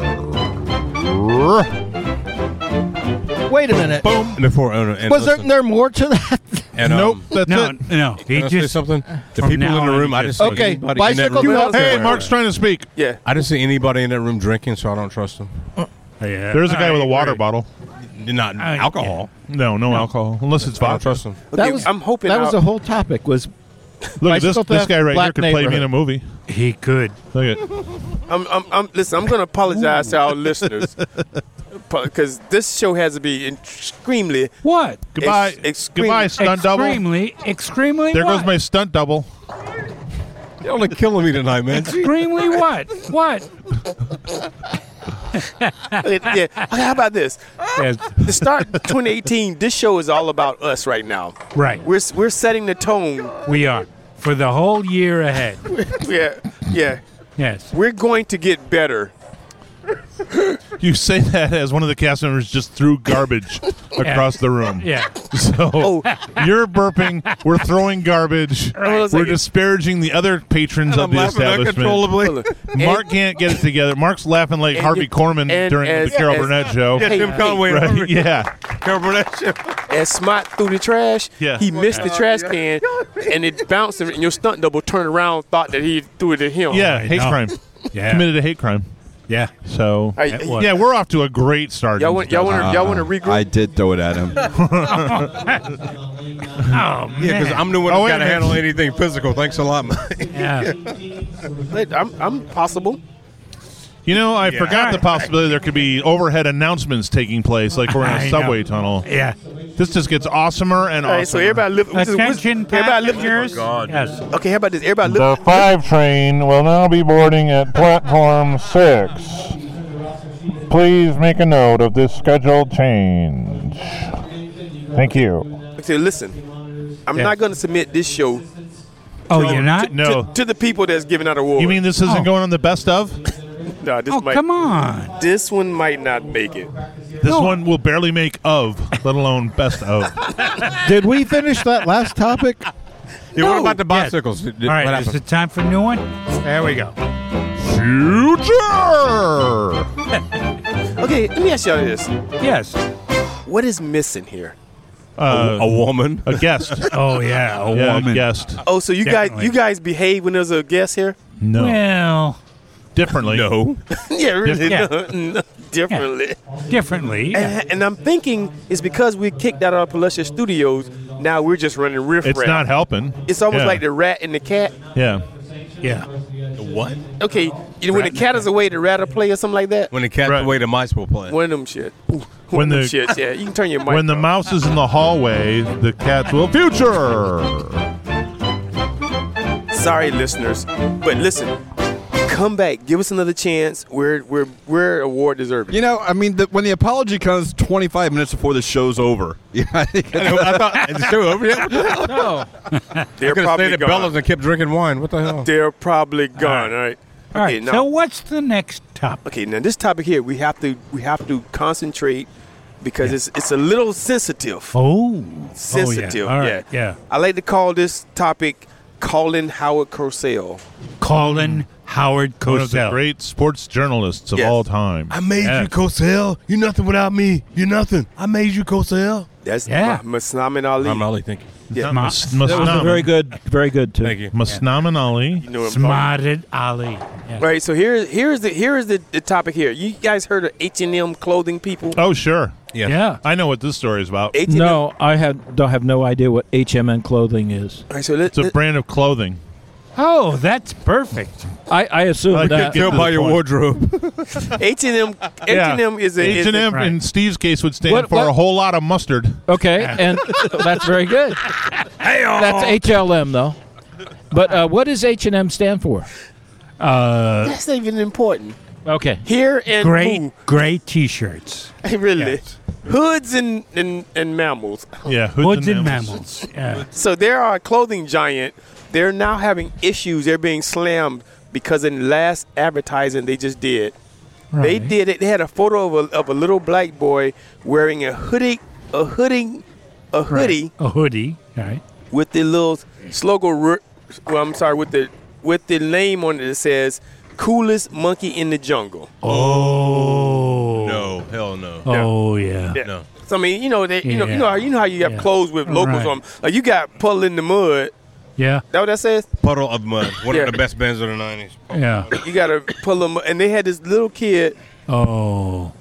Wait a minute. Boom. And before, and, and Was there, listen, there more to that? and, um, Nope, that's No, it. no. He Can I say just something? The from people now in the on, room, he I just- just Okay, anybody bicycle in that room. health- Hey, Mark's trying to speak. yeah. I didn't see anybody in that room drinking, so I don't trust them. Yeah. There's a guy I with a water agree. bottle. Not I- alcohol. No, no alcohol, unless it's I don't vodka. trust them. That Okay, was I'm hoping that was our- the whole topic. Was Look at this. Bicycle This theft, guy right here black could play me in neighborhood. a movie. He could. Look at. I'm, I'm, I'm, listen, I'm going to apologize to our listeners because this show has to be extremely. What? Goodbye. Ex- Goodbye, stunt double. Extremely, extremely There what? goes my stunt double. You're only killing me tonight, man. Extremely what? What? yeah. Okay, how about this? Yes. The start twenty eighteen. This show is all about us right now. Right. We're we're setting the tone. We are. For the whole year ahead. Yeah, yeah. Yes. We're going to get better. You say that as one of the cast members just threw garbage across the room. Yeah. So Oh. you're burping. We're throwing garbage. Hold on a We're second. disparaging the other patrons of I'm the laughing establishment. uncontrollably. Hold on. Mark can't get it together. Mark's laughing like and Harvey you- Korman and during as- the Carol as- Burnett show. Yeah, Hey, Tim hey, Conway. Right? Yeah. Carol Burnett show. As Smart threw the trash, Yeah. he missed the trash can, and it bounced him. And your stunt double turned around, thought that he threw it at him. Yeah. I Hate know. crime. Yeah. Committed a hate crime. Yeah. So I- That was- yeah, we're off to a great start. Y'all want y'all want to y'all want to regroup? I did throw it at him. Oh, man. Yeah, because I'm the one Oh, who's wait got a to minute. handle anything physical. Thanks a lot, man. Yeah. I'm I'm possible. You know, I Yeah. forgot the possibility there could be overhead announcements taking place, like we're in I a know. subway tunnel. Yeah. This just gets awesomer and All right, so awesomer. everybody lift. Attention, everybody lift. passengers. God. Yes. Okay, how about this? Everybody The lift. five train will now be boarding at platform six. Please make a note of this scheduled change. Thank you. Okay, listen. I'm Yeah. not going to submit this show Oh, you're not? No. to, to the people that's giving out awards. You mean this isn't Oh. going on the best of? No, this Oh, might. come on. This one might not make it. This one will barely make of, let alone best of. Did we finish that last topic? Yeah, what No. about the Yes. bicycles? All right, What is happened? it time for a new one? There we go. Future! Okay, let me ask y'all this: Yes. what is missing here? Uh, a woman. a guest. Oh, yeah, a Yeah, woman. a guest. Oh, so you Definitely. guys, you guys behave when there's a guest here? No. Well, Differently. No. Yeah, really, Yeah. no, no, differently. differently. And, and I'm thinking it's because we kicked out our Palusha Studios. Now we're just running riff It's raff. not helping. It's almost Yeah. like the rat and the cat. Yeah. Yeah. What? Okay, you know when the cat is away, the rat will play or something like that. When the cat's Right. away, the mice will play. One of them shit. One When of them the- shits. Yeah, you can turn your mic. When the off. mouse is in the hallway, the cats will future. Sorry, listeners, but listen, come back, give us another chance. We're we're we're award deserving. You know, I mean, the, when the apology comes twenty-five minutes before the show's over, yeah, I think I, know, I thought is the show over yet? What the hell? No. They're Could have probably stayed at gone. Bella's and kept drinking wine. What the hell? They're probably gone. All right. All Okay, right. now, So what's the next topic? okay, now this topic here, we have to we have to concentrate because it's it's a little sensitive. Oh. Sensitive. Oh, yeah. All right. yeah. Yeah. I like to call this topic "Calling Howard Cosell." Colin Howard One of the Cosell. great sports journalists of Yes. all time. I made Yeah. you, Cosell. You're nothing without me. You're nothing. I made you, Cosell. That's Yeah. Ma- Muhammad Ali. I'm Ali, thank you. Yeah. Ma- Mus- That was a Musnaman. very good, very good too. Thank you. Musnaman Ali. You know what I'm talking Smarted Ali. Yeah. Right, so here, here's the here is the, the topic here. You guys heard of H and M clothing people? Oh, sure. Yes. Yeah. I know what this story is about. H and M. No, I had don't have no idea what H M N clothing is. All right, so let, It's a let, brand of clothing. Oh, that's perfect. I, I assume I that. could get Tell to by the your point. wardrobe. H and M H and M is a H is and a- M right. in Steve's case would stand What- for what- a whole lot of mustard. Okay, and that's very good. That's H L M though. But uh, what does H and M stand for? Uh, That's not even important. Okay. Here and great, great T-shirts. who? really hoods and, and and mammals. Yeah, Hoods and mammals. Yeah. So there are a clothing giant. They're now having issues. They're being slammed because in the last advertising they just did, they Right. did it. They had a photo of a, of a little black boy wearing a hoodie, a hoodie, a hoodie A hoodie. Right. with the little slogan. ri- Well, I'm sorry, with the with the name on it that says "Coolest Monkey in the Jungle." Oh. No, hell no. Oh yeah. Yeah. No. So I mean, you know, they, you know, you Yeah. know, how you know how you have Yeah. clothes with logos Right. on 'em. Like you got Puddle in the Mud. Yeah. That what that says? Puddle of Mud. One Yeah. of the best bands of the nineties. Yeah. You got to pull them, and they had this little kid Oh.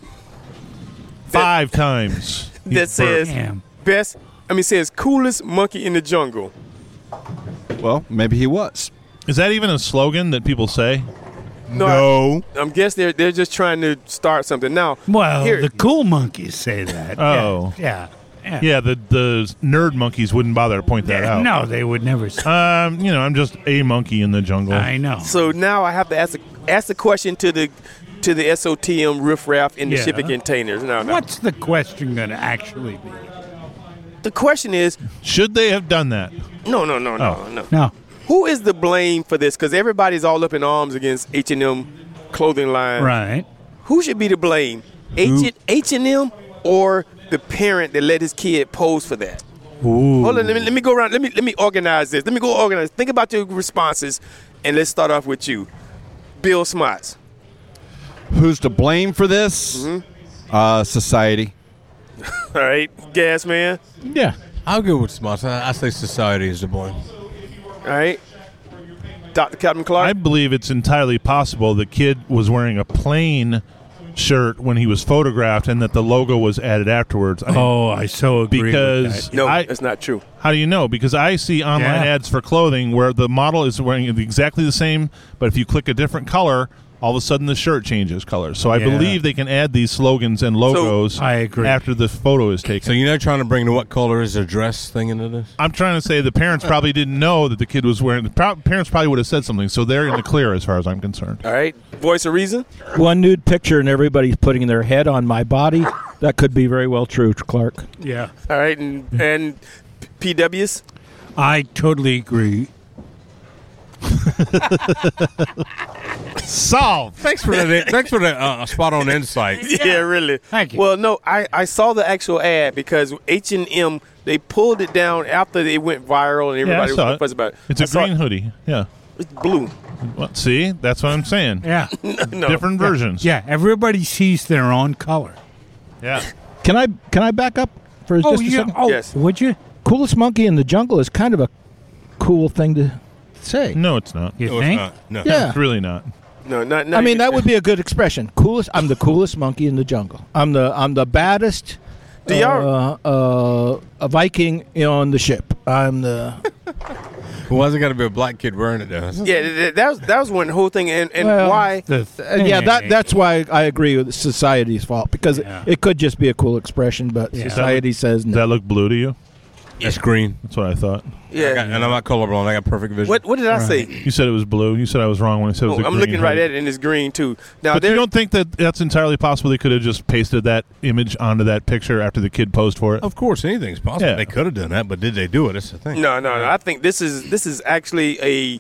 Five times. that says Damn. best. I mean, says coolest monkey in the jungle. well, maybe he was. Is that even a slogan that people say? No, No. I, am guess they're they're just trying to start something now. Well, here, the cool monkeys say that. Oh. Yeah. Yeah. Yeah, the the nerd monkeys wouldn't bother to point that out. No, they would never say. Um, you know, I'm just a monkey in the jungle. I know. so now I have to ask a, ask the question to the to the S O T M riffraff in the Yeah. shipping containers. Now, now What's the question going to actually be? the question is, Should they have done that? no, no, no, no, Oh. no. No. Who is the blame for this? Because everybody's all up in arms against H and M clothing line. Right. Who should be to blame? H H and M or the parent that let his kid pose for that? Ooh. Hold on, let me let me go around. Let me let me organize this. Let me go organize. Think about your responses, and let's start off with you, Bill Smots. Who's to blame for this? Uh, society. All right, Gas Man. Yeah. I'll go with Smots. I, I say society is the blame. All right, Doctor Captain Clark. I believe it's entirely possible the kid was wearing a plain shirt when he was photographed and that the logo was added afterwards. I mean, Oh, I so agree because with that. no, I- that's not true. how do you know? Because I see online Yeah. ads for clothing where the model is wearing exactly the same, but if you click a different color, all of a sudden the shirt changes colors. So I Yeah. believe they can add these slogans and logos I agree. after the photo is taken. So you're not trying to bring the what color is their dress thing into this? I'm trying to say the parents probably didn't know that the kid was wearing. The pro- parents probably would have said something, so they're in the clear as far as I'm concerned. All right, voice of reason. One nude picture and everybody's putting their head on my body. That could be very well true, Clark. Yeah. All right, and and P Ws. I totally agree. Solved. Thanks for that. Thanks for that uh, spot on insight. Yeah, really. Thank you. Well, no, I, I saw the actual ad because H and M, they pulled it down after it went viral and Yeah, I everybody saw was it. fuss about it. It's I a saw green it. hoodie. Yeah. It's blue. Well, see, that's what I'm saying. Yeah. No. Different versions. Yeah, everybody sees their own color. Yeah. Can I can I back up for Oh, just a yeah. second? Oh, Yes. would you? Coolest monkey in the jungle is kind of a cool thing to say. No, it's not. You No, it's think? not. No. Yeah. It's really not. No, not. not I mean, that would be a good expression. Coolest. I'm the coolest monkey in the jungle. I'm the I'm the baddest. Do y'all- uh, uh, a Viking on the ship. I'm the. Why's it got to be a black kid wearing it though? Yeah, th- th- that was that was one whole thing, and, and Well, why? The Uh, yeah, that that's why I agree with society's fault because Yeah. it, it could just be a cool expression, but society says Does no. that look blue to you? It's green. That's what I thought. Yeah. I got, and I'm not colorblind. I got perfect vision. What what did I say? You said it was blue. You said I was wrong when I said it was Oh, a I'm green looking right hoodie. at it, and it's green too. Now But there. you don't think that that's entirely possible? They could have just pasted that image onto that picture after the kid posed for it. Of course, anything's possible. Yeah. They could have done that, but did they do it? That's the thing. No, no, no. I think this is this is actually a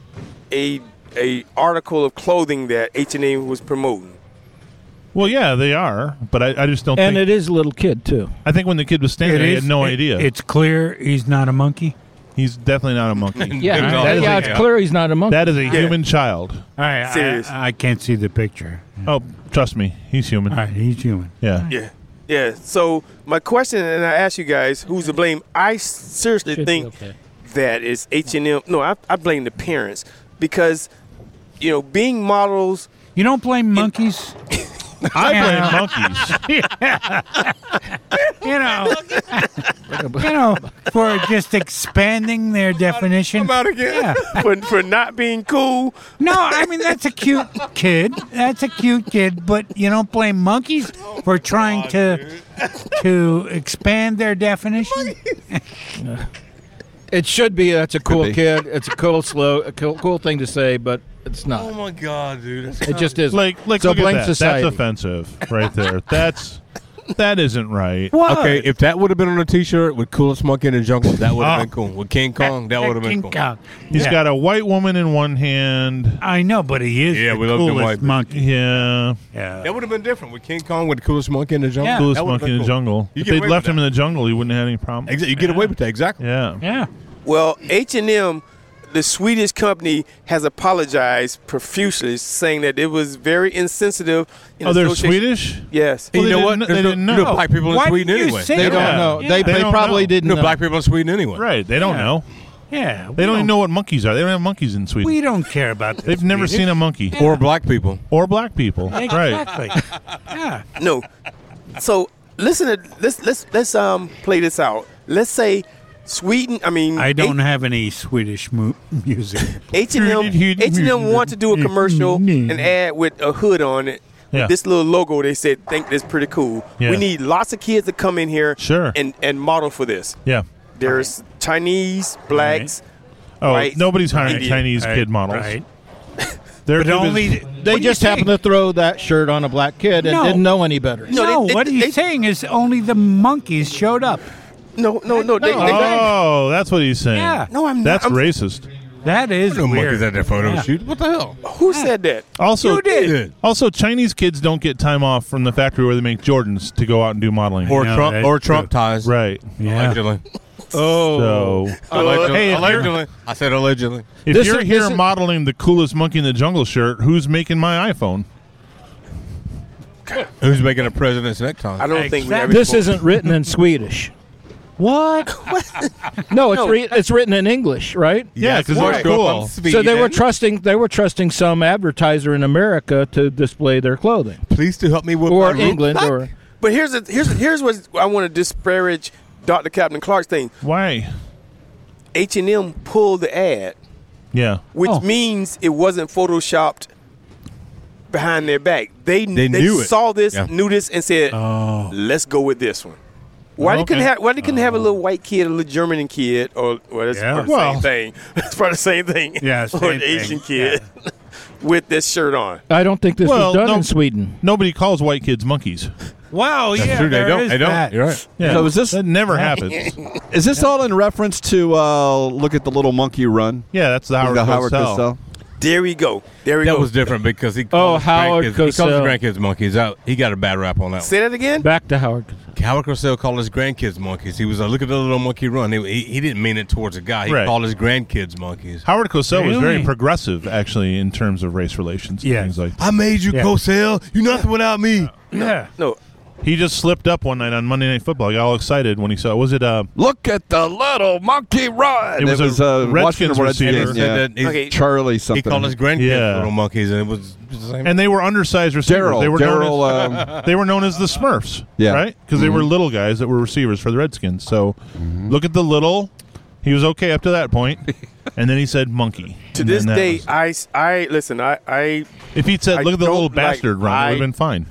a a article of clothing that H and M was promoting. Well, yeah, they are, but I, I just don't And think. it is a little kid too. I think when the kid was standing It there, he is- had no it- idea. It's clear he's not a monkey. He's definitely not a monkey. Yeah, Good that- call. yeah, it's Yeah. clear he's not a monkey. That is a human child. All right, Serious. I, I can't see the picture. Oh, trust me, he's human. All right, he's human. Yeah. Yeah. Yeah. So my question, and I ask you guys, who's to blame? I s- seriously Should be think okay. that it's H and M. No, I, I blame the parents because you know being models. You don't blame monkeys. I blame Yeah. monkeys. You know, you know, for just expanding their definition. Come out again. Yeah. for, for not being cool. No, I mean that's a cute kid. That's a cute kid, but you don't blame monkeys for trying to to expand their definition. It should be. That's a cool be. kid. It's a cool slow, a cool, cool thing to say, but it's Oh not. my God, dude! That's It just is. Like, like, so look at blame that. society. That's offensive, right there. That's that isn't right. What? okay. If that would have been on a T-shirt with "Coolest Monkey in the Jungle," that would have been cool. With King Kong, that would have been King cool. Kong. He's Yeah. got a white woman in one hand. I know, but he is Yeah, the we love the coolest white- monkey. Yeah, Yeah. That would have been different with King Kong with the coolest monkey in the jungle. Yeah. coolest That would've monkey in been the cool. jungle. You If get they'd away left with him in the jungle, he wouldn't have any problem. Exactly. You get away with that. Exactly. Yeah. Yeah. Well, H and M, the Swedish company, has apologized profusely, saying that it was very insensitive. In Oh, they're association- Swedish? Yes. Well, you they know what? didn't- There's they no, didn't you know know. black people in Why Sweden didn't you anyway. say They Yeah. don't know. Yeah. They, They they, don't probably know. didn't You know know. black people in Sweden anyway. Right. They don't Yeah. know. Yeah. They don't even know what monkeys are. They don't have monkeys in Sweden. We don't care about this. They've never seen a monkey. Or black people. Or black people. Right. Exactly. Yeah. No. So listen to let's let's let's um play this out. Let's say Sweden. I mean, I don't have any Swedish mu- music. H and M H and M want to do a commercial, an ad with a hood on it. Yeah. With this little logo, they said, think this pretty cool. Yeah. We need lots of kids to come in here Sure. and, and model for this. Yeah. There's Chinese, blacks. Oh, Right. nobody's hiring Indian. Chinese Right, kid models. Right. They're But too only busy- They what are just you happened saying? to throw that shirt on a black kid and No. didn't know any better. No, No, they- what they- he's they- saying is only the monkeys showed up. No, no, no. They, they, Oh, that's what he's saying. Yeah. no, I'm That's not. I'm- racist. That is No weird. monkeys at that photo Yeah. shoot. What the hell? Who said that? Also, You did. Also, Chinese kids don't get time off from the factory where they make Jordans to go out and do modeling. Or know, Trump that's or Trump true. ties. right. Yeah. Allegedly. So, Allegedly. Hey, if you're- allegedly. I said allegedly. if This you're is- here this is- modeling the coolest monkey in the jungle shirt, who's making my iPhone? Who's making a president's necktie? I don't think we ever. This isn't written in Swedish. What? No, it's No. re- it's written in English, right? Yeah, because Yes, they're grew up cool. on So they were Sweden. trusting they were trusting some advertiser in America to display their clothing, Please to help me with or my England, roof. or But here's a, here's here's what I want to disparage Doctor Captain Clark's thing. Why? H and M pulled the ad, Yeah. which Oh. means it wasn't photoshopped behind their back. They They they, knew it. saw this, Yeah. knew this, and said, Oh. "Let's go with this one." Why they couldn't Okay. have? Why they couldn't have a little white kid, a little German kid, or well, that's Yeah. probably the Well. same thing. It's probably the same thing. Yeah, or same an Asian thing. kid with this shirt on. I don't think this Well, was done no- in Sweden. Nobody calls white kids monkeys. Wow, That's yeah, true. They there don't. is They don't. that. You're right. Yeah, So is this- that never happens? Is this all in reference to uh, look at the little monkey run? Yeah, that's the Howard, the Howard Cosell. Cosell. There we go. There we That go. was different because he Oh, called his Howard grandkids, he called his Cosell. grandkids monkeys. Out. He got a bad rap on that Say that again. Back to Howard. one. Howard Cosell called his grandkids monkeys. He was like, look at the little monkey run. He, he, he didn't mean it towards a guy. He Right. called his grandkids monkeys. Howard Cosell was very Really? progressive, actually, in terms of race relations and Yeah. things like that. I made you, Yeah. Cosell. You nothing without me. Yeah. No, He just slipped up one night on Monday Night Football. He got all excited when he saw. Was it? Uh, Look at the little monkey run. It was a uh, Redskins Washington receiver. Redskins, Said yeah. that he, Okay. Charlie he something. called his grandkids Yeah. little monkeys, and it was the same. and they were undersized receivers. Daryl. They were known Daryl. as, Um, they were known as the Smurfs. Yeah. Right? Because they were little guys that were receivers for the Redskins. So look at the little. He was okay up to that point, and then he said monkey. to And this then that day, was- I, I listen. I, I, if he'd said, I "Look at the don't little like- bastard run," it would I- have been fine.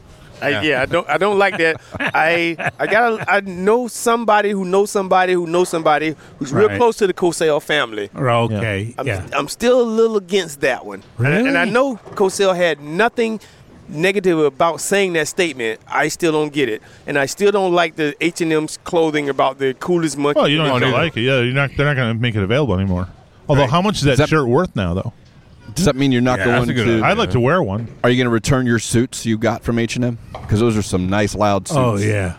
I yeah. I don't, I don't like that. I, I got, I know somebody who knows somebody who knows somebody who's real Right. close to the Cosell family. Okay. I'm, Yeah. I'm still a little against that one. And, I- and I Really? know Cosell had nothing negative about saying that statement. I still don't get it, and I still don't like the H and M's clothing about the coolest monkey. Well, you don't have to neither. like it. Yeah, you're not. They're not going to make it available anymore. Although, Right. how much is that, Is that- shirt worth now, though? Does that mean you're not Yeah, going that's a good to? idea. I'd like to wear one. Are you going to return your suits you got from H and M? Because those are some nice loud suits. Oh yeah.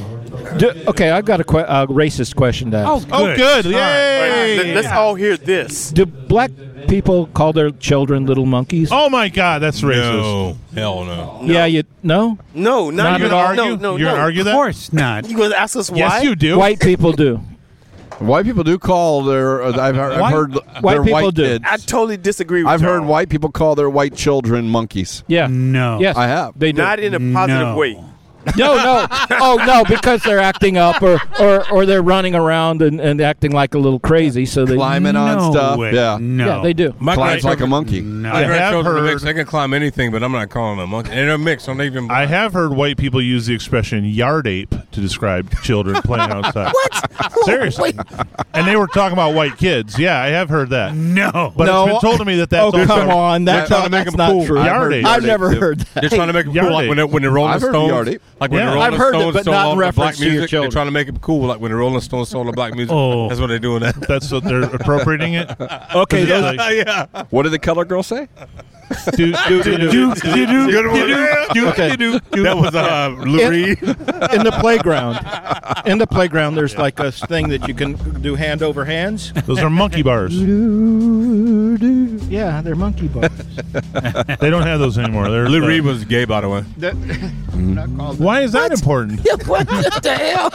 Do, okay, I've got a que- uh, racist question to ask. Oh, good! All right, Yay! let, us all hear this. Do black people call their children little monkeys? Oh my God, that's racist. No, hell no. Yeah, you no. No, not, Not You're at no, all. gonna no, argue? no, You're no. gonna argue Of that? course not. You gonna ask us why? Yes, you do. White people do. White people do call their. Uh, I've, I've White- heard white their people white do. kids. I totally disagree with I've heard y'all. white people call their white children monkeys. Yeah. No. Yes, I have. They do. Not in a positive No. way. No, no. Oh, no, because they're acting up or, or, or they're running around and, and acting like a little crazy. So they Climbing on No stuff. way. Yeah. No. Yeah, they do. My Climbs like a grandchildren- monkey. No. My I have grandchildren are heard- mixed. They can climb anything, but I'm not calling them a monkey. And they're mixed. Don't even. I have heard white people use the expression "yard ape" to describe children playing outside. What? Seriously? And they were talking about white kids. Yeah, I have heard that. No. But No. it's been told to me that that's Oh, also come on. That's, trying to make that's them not cool. true. I've Yard heard ape. I've yard never ape, too. heard that. They're trying to make them Yard cool, like ape. when, they, when the Rolling I've heard Stones, yard ape. like when Yeah. the Rolling I've heard it, Stones but stole not in all the reference black to your music. They're children. trying to make it cool, like when the Rolling Stones stole the black music. Oh. That's what they're doing. That. That's what they're appropriating it. Okay, Yeah. those- Like, yeah. What did the color girl say? do, do, do, do, Do, do, do, Good one. do, Okay. do, do. That was uh, Lou In- Reed. in the playground. In the playground, there's like a thing that you can do hand over hands. Those are monkey bars. Yeah, they're monkey bars. They don't have those anymore. They're Lou uh, Reed was gay, by the way. That- not called Why is that important? What the hell?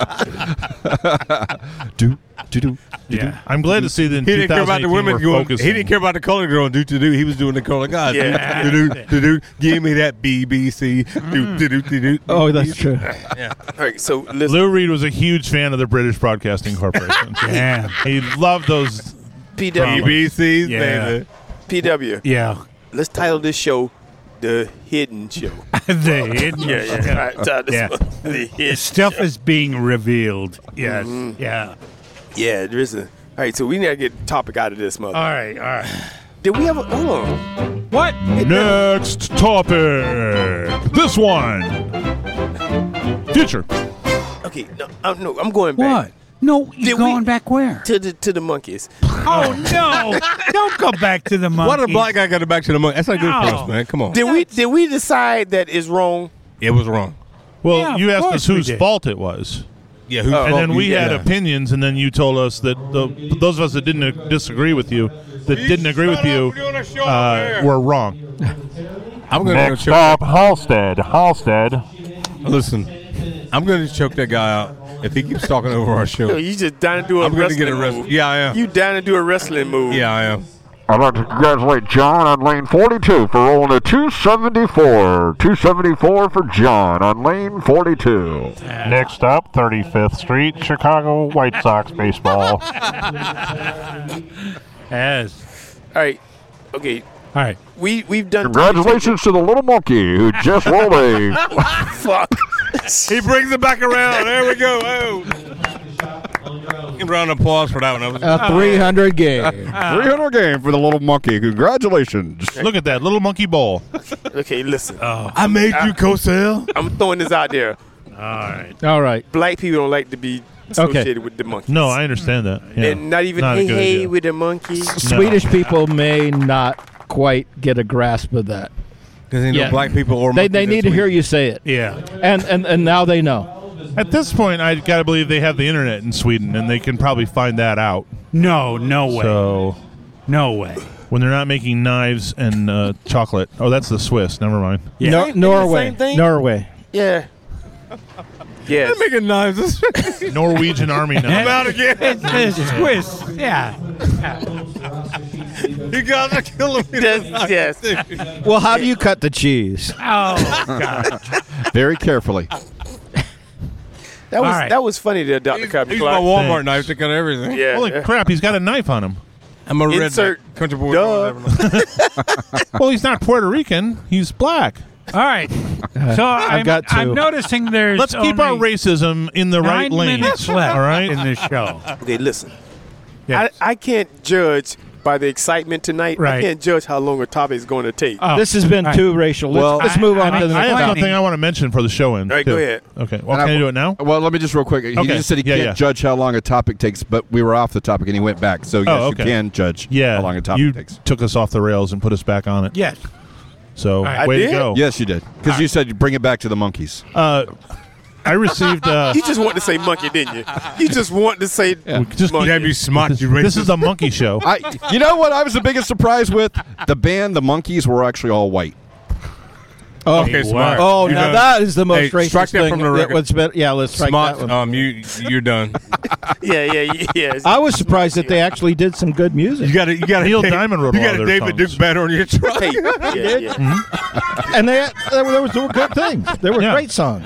Do do do. Yeah. I'm glad to see that in He didn't care about the women we're going. focusing. He didn't care about the color girl. Do to do. He was doing the color guys. Yeah. Do do do do. Give me that B B C. Do do do do do. Oh, that's true. All right, so listen. Lou Reed was a huge fan of the British Broadcasting Corporation. Yeah. He loved those. P B W. B Cs, Yeah. baby. P W. Yeah. Let's title this show "The Hidden Show." The hidden Yeah, yeah. All right, title this Yeah. one, The Hidden stuff is being revealed. Yes. Mm-hmm. Yeah. Yeah, there is a. All right, so we need to get the topic out of this mother. All right. All right. Did we have a? Hold on. What? Next topic. This one. Future. Okay, no, I'm, no, I'm going back. What? No, you're Did we- going back where? To the to the monkeys. Oh no! Don't go back to the monkey. Why did a black guy got it back to the money? That's not good for No. us, man. Come on. Did we did we decide that is wrong? It was wrong. Well, Yeah, of you asked course us we whose did. fault it was. Yeah. Who? And then we yeah. had opinions, and then you told us that the, those of us that didn't ag- disagree with you, that didn't agree with you, uh, were wrong. I'm going to Next choke. up, Halstead. Halstead. Listen, I'm going to choke that guy out if he keeps talking over our Yo, show. you just down to do a I'm going to wrestling get arrested. move. Yeah, I am. You down to do a wrestling move. Yeah, I am. I'd like to congratulate John on lane forty-two for rolling a two seventy-four. two seventy-four for John on lane forty-two. Next up, thirty-fifth Street, Chicago White Sox baseball. Yes. All right. Okay. All right. We we've done. Congratulations to the little monkey who just rolled a. Fuck. He brings it back around. There we go. Oh. Round of applause for that one. That was- A three hundred game. three hundred game for the little monkey. Congratulations. Look at that little monkey bowl. Okay, listen. I made you, Cosell. I'm throwing this out there. All right. All right. Black people don't like to be associated with the monkeys. No, I understand that. Yeah. And not even Not a hey good hey idea. with the monkeys. Swedish people may not quite get a grasp of that. Because ain't Yeah. no black people or They monkeys they in need to hear Sweden. you say it. Yeah. And and, and now they know. At this point, I gotta believe they have the internet in Sweden, and they can probably find that out. No, no way. So no way. when they're not making knives and uh, chocolate, oh, that's the Swiss. Never mind. Yeah. Nor- Ain't- ain't the Norway. same thing? Norway. Yeah. Yes. They're making knives. Norwegian Army I'm knife. out again. It's a Swiss. Yeah. You guys are killing me. Yes, yes. Well, how do you cut the cheese? Oh, God. Very carefully. That was All right. that was funny there, Doctor Copy He's my Clark. Walmart Thanks. knife to cut everything. Yeah. Holy yeah. crap, he's got a knife on him. I'm a Insert redneck country boy. duh. Well, he's not Puerto Rican. He's black. All right. So I'm, got two. I'm noticing there's Let's keep our only racism in the right nine lane. minutes left All right. in this show. Okay, listen. Yes. I, I can't judge by the excitement tonight. I Right. can't judge how long a topic is going to take. Oh. This has been All right. too racial. Let's, Well, let's move on I- to the I I next have topic. something I want to mention for the show in. All right, too. go ahead. Okay. Well, And can I I- do it now? Well, let me just real quick. He Okay. just said he Yeah, can't yeah. judge how long a topic takes, but we were off the topic and he went back. So yes, Oh, okay. you can judge Yeah. how long a topic you takes. took us off the rails and put us back on it. Yes. So I way did? to go. Yes, you did. Because you said you bring it back to the monkeys. Uh, I received. Uh, You just want to say monkey, didn't you? You just want to say just monkey. You gotta be smart, you this racist. is a monkey show. I, you know what? I was the biggest surprise with the band. The Monkeys were actually all white. Oh, Okay, smart. oh You're now done. that is the most Hey, racist strike that thing. from the that- record. what's been- yeah, let's strike Smart. that one. Um, you you're done. Yeah, yeah, yeah. yeah. I was surprised that they actually did some good music. You got to you got to Neil Diamond wrote You a lot got of a their David songs. Duke banner on your truck. Hey, yeah, yeah. and they there, were- there was there were good things. There were Yeah. great songs.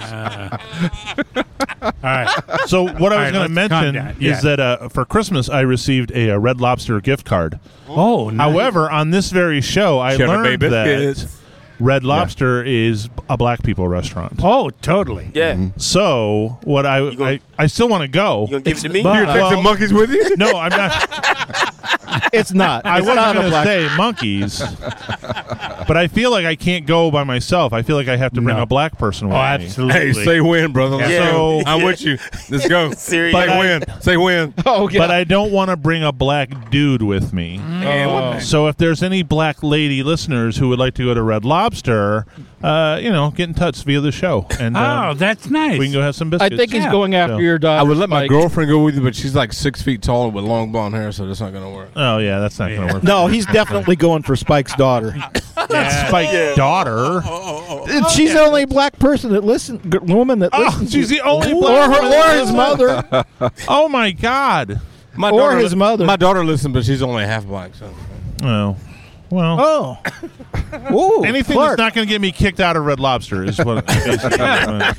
All right. So what I was right, going to let's mention calm down. Yeah. is that uh, for Christmas I received a, a Red Lobster gift card. Oh, nice. However, on this very show, I Cheddar learned Bay that biscuits. Red Lobster is a black people restaurant. Oh, totally. Yeah. So what I gonna- I, I still want to go. You gonna give it to me? You gonna take Well- some monkeys with you? No, I'm not. It's not. I It's wasn't not a going to black. say monkeys, but I feel like I can't go by myself. I feel like I have to bring No. a black person with Oh, me. absolutely. Hey, say when, brother. Let's Yeah. go. So- I'm with you. Let's go. Serious. Say But I- when. Say when. Oh, yeah. But I don't want to bring a black dude with me. Oh. So if there's any black lady listeners who would like to go to Red Lobster, uh, you know, get in touch via the show, and Oh, uh, that's nice. we can go have some I biscuits. think he's Yeah. going after So- your daughter. I would let my Spike. girlfriend go with you, but she's like six feet tall with long blonde hair, so that's not gonna work. Oh yeah, that's not going to work. No, he's definitely going for Spike's daughter. Spike's daughter. And she's the only black person that listen, g- woman that Oh, listens. she's the only or black her, or person. his mother. Oh my God. My Or daughter, his mother. My daughter listens, but she's only half black. So. Oh. Well, Oh, Ooh, anything Clark. that's not going to get me kicked out of Red Lobster is what basically I'm gonna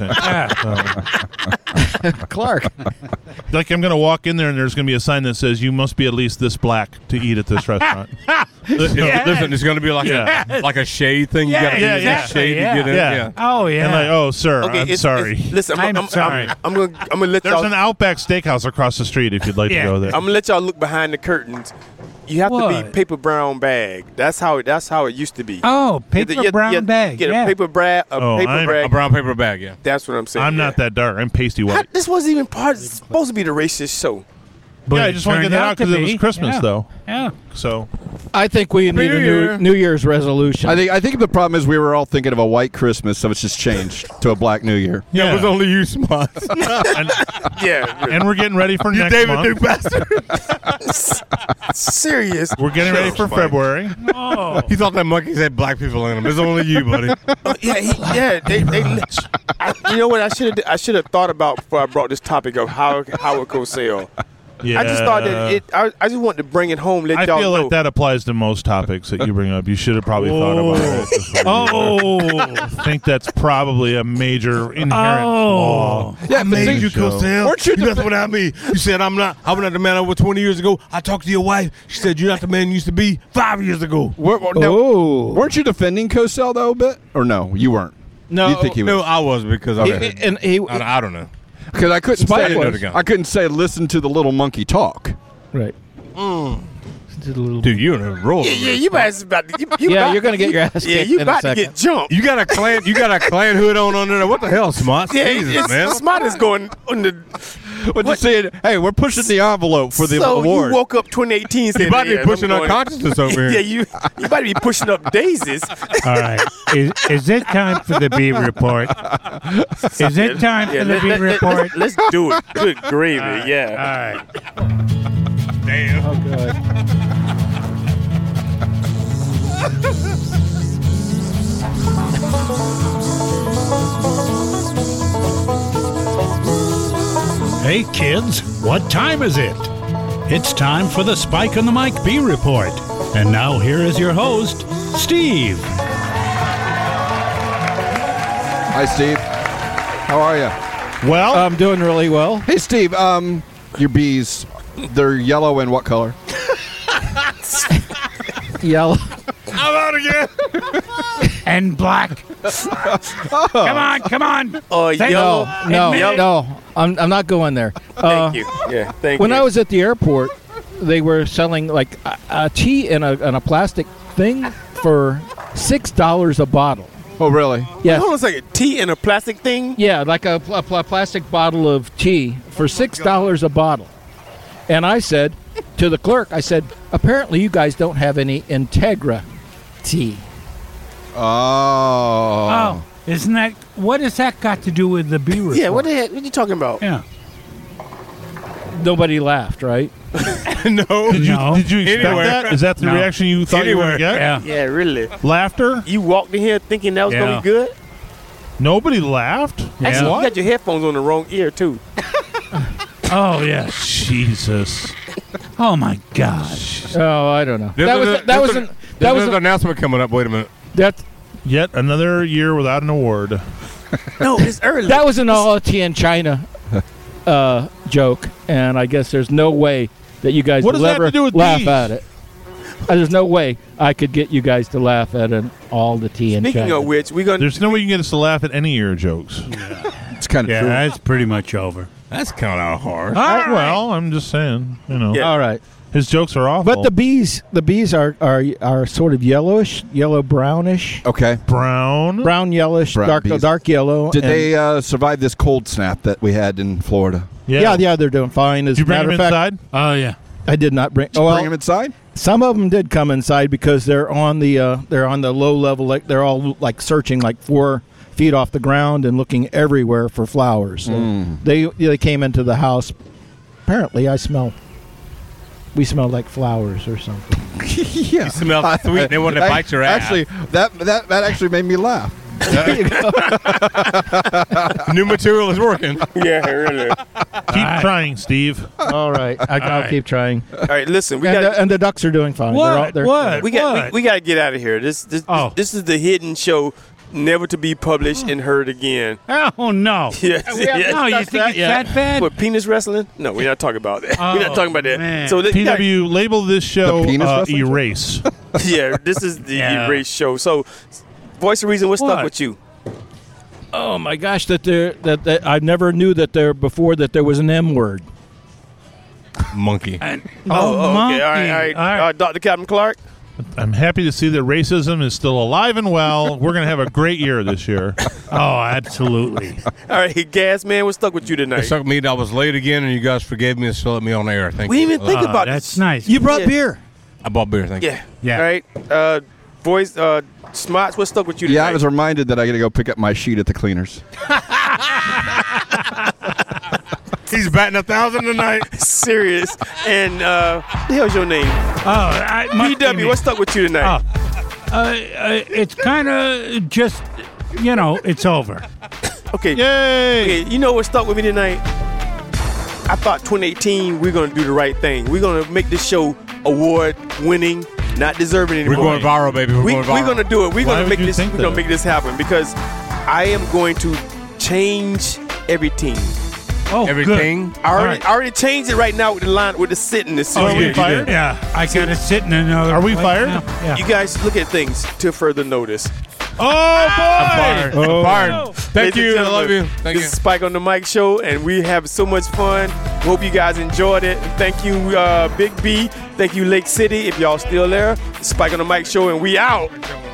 say. So, Clark. like I'm going to walk in there and there's going to be a sign that says you must be at least this black to eat at this restaurant. Listen, listen, it's gonna be like Yeah. a like a shade thing. You Yeah, gotta yeah, use yeah. that shade Yeah. to get in. Yeah. Yeah. Oh, yeah. And like, oh sir, Okay, I'm it's- sorry. it's- listen, I'm, I'm I'm, sorry. I'm, I'm gonna I'm gonna let There's y'all an Outback Steakhouse across the street if you'd like Yeah. to go there. I'm gonna let y'all look behind the curtains. You have to What? be paper brown bag. That's how that's how it used to be. Oh, You paper get- you- brown you bag. Get yeah. a paper bag. A Oh, paper I'm- A bag. brown paper bag. Yeah. That's what I'm saying. I'm yeah. not that dark. I'm pasty How- white. This wasn't even part. It's supposed to be the racist show. But yeah, I it just want to get turned that out out because to it was be. Christmas Yeah. though. Yeah. So I think we need a New new, Year. New Year's resolution. I think I think the problem is we were all thinking of a white Christmas, so it's just changed to a black New Year. Yeah, Yeah. it was only you, Smots. and, Yeah. and we're getting ready for you next David month. Duke bastard. Serious. We're getting ready for February. Oh. He thought that monkeys had black people in them. It's only you, buddy. Uh, yeah, he, yeah. They, they, I, you know what? I should have. I should have thought about before I brought this topic of how Howard Cosell. I just thought that it. I, I just wanted to bring it home. Let I y'all feel know. like that applies to most topics that you bring up. You should have probably thought about it. before you- Oh. I think that's probably a major inherent Oh. flaw. Yeah, I in made the you, show. Cosell. Weren't you You that's what I mean. You said I'm not. I'm not the man I was twenty years ago. I talked to your wife. She said you're not the man you used to be five years ago. Were- were- now, Oh. weren't you defending Cosell though a bit, or no? You weren't. No. You think he was? No, I was because I. He- and he, I, I don't know. Because I couldn't Spike say was. I couldn't say listen to the little monkey talk. right. Dude, you're in a roll. Yeah, yeah, you guys about to. You, you Yeah, about- you're gonna get your ass Yeah, kicked you in a about to second. get jumped. You got a clan. You got a clan hood on under there. What the hell, Smots? Yeah, Jesus, it's, man. Smart is going on the. What you saying? Hey, we're pushing the envelope for the so award. you woke up twenty eighteen. Saying, You about to yeah, be pushing I'm going- unconsciousness over here. Yeah, you you about to be pushing up daisies. All right. Is, is it time for the B report? Is it time Yeah, for the let, B let, let, report? let's do it. Good gravy. Yeah. All right. Damn. Oh, God. Hey kids, what time is it? It's time for the Spike on the Mic B report. And now here is your host, Steve. Hi, Steve. How are you? Well, I'm doing really well. Hey, Steve. Um, your bees, they're yellow and what color? Yellow. I'm out again. And black. Come on, come on. Oh, Thank- yellow. No, Yellow. no. I'm, I'm not going there. Uh, Thank you. Yeah, thank When you. I was at the airport, they were selling like a, a tea in a, in a plastic thing for six dollars a bottle. Oh, really? Yes. Hold on a second. Tea in a plastic thing? Yeah, like a, pl- a pl- plastic bottle of tea for six dollars a bottle. And I said to the clerk, I said, apparently you guys don't have any Integra tea. Oh. Oh, isn't that what has that got to do with the B report? Yeah, what the heck? What are you talking about? Yeah. Nobody laughed, right? No. did you No. did you expect Anywhere. that? Is that the No. reaction you thought you were going to get? Yeah. Yeah, really. Laughter? You walked in here thinking that was Yeah. gonna be good? Nobody laughed? Yeah. Actually, What? you got your headphones on the wrong ear too. Oh yeah. Jesus. Oh my God. Oh, I don't know. There's that a- was there's that a- was an, that There's was an an, announcement coming up. Wait a minute. that Yet another year without an award. No, it's early. that was an all tea in China uh, joke, and I guess there's no way that you guys What will does that have ever to do with laugh bees? at it. Uh, there's no way I could get you guys to laugh at an all the tea in Speaking China. of which, we're gonna. There's no way you can get us to laugh at any of your jokes. It's kind of Yeah, true. that's pretty much over. That's kind of hard. Uh, Well, I'm just saying, you know. Yeah. all right, His jokes are awful. but the bees, the bees are are are sort of yellowish, yellow brownish, Okay. brown. brown yellowish, Brown dark bees. dark yellow. Did and- they uh, survive this cold snap that we had in Florida? Yeah. Yeah, yeah, they're doing fine. As Did you a bring matter him of fact, inside? Oh yeah. I did not bring. Did you oh, bring well, them inside? some of them did come inside because they're on the uh, they're on the low level. Like they're all like searching like four feet off the ground and looking everywhere for flowers. So Mm. They they came into the house. Apparently, I smell. We smell like flowers or something. Yeah. You smell sweet. and They want to I- bite your ass. Actually, that that that actually made me laugh. New material is working. Yeah, really. Keep trying, Steve. All right, I, I'll keep trying. All right, listen. We and, got. the, and the ducks are doing fine. What? They're all, they're, What? we got. We, we got to get out of here. This. This. Oh. This, this is the hidden show, never to be published and heard again. Oh no. Yes. yes. No, you think it's that bad? What, penis wrestling? No, we're not talking about that. we're not Oh, talking about that. man. So th- P we got- W, label this show The penis uh, wrestling show? Erase. yeah, this is the Yeah. Erase show. So, voice of reason, what's stuck What? with you? Oh my gosh, that there that, that I never knew that there before that there was an M word. Monkey. And- Oh, oh, monkey. okay. All right, all right. All right. Uh, Doctor Captain Clark. I'm happy to see that racism is still alive and well. We're going to have a great year this year. Oh, absolutely. All right, Gas Man, what's stuck with you It tonight? sucked me that I was late again, and you guys forgave me and still let me on air. Thank We you. didn't even think Oh, about that's this. nice. You brought Yeah. beer. I bought beer. Thank you. Yeah. Yeah. All right. Uh, voice. Uh, Smots, what's stuck with you tonight? Yeah, I was reminded that I got to go pick up my sheet at the cleaners. He's batting a thousand tonight. serious. And uh, what the hell's your name? Oh, I, P W, what's stuck with you tonight? Oh, uh, uh, it's kind of just, you know, it's over. Okay. Yay! Okay, you know what stuck with me tonight? I thought twenty eighteen we're gonna do the right thing. We're gonna make this show award winning, not deserving anymore. We're going viral, baby. We're we, going viral. We're gonna do it. We're Why gonna would make you this. think We're gonna that? make this happen because I am going to change everything. Oh, Everything. I already, right. I already changed it right now with the line with the sitting. The Oh, sitting. we fired? Yeah, I got to sit in another. Are we place fired? now. Yeah. You guys look at things to further notice. Oh, boy! I'm fired. Oh. I'm fired. Thank Ladies you. and I love gentlemen, you. Thank this you. is Spike on the Mic Show, and we have so much fun. Hope you guys enjoyed it. And thank you, uh, Big B. Thank you, Lake City. If y'all still there, Spike on the Mic Show, and we out.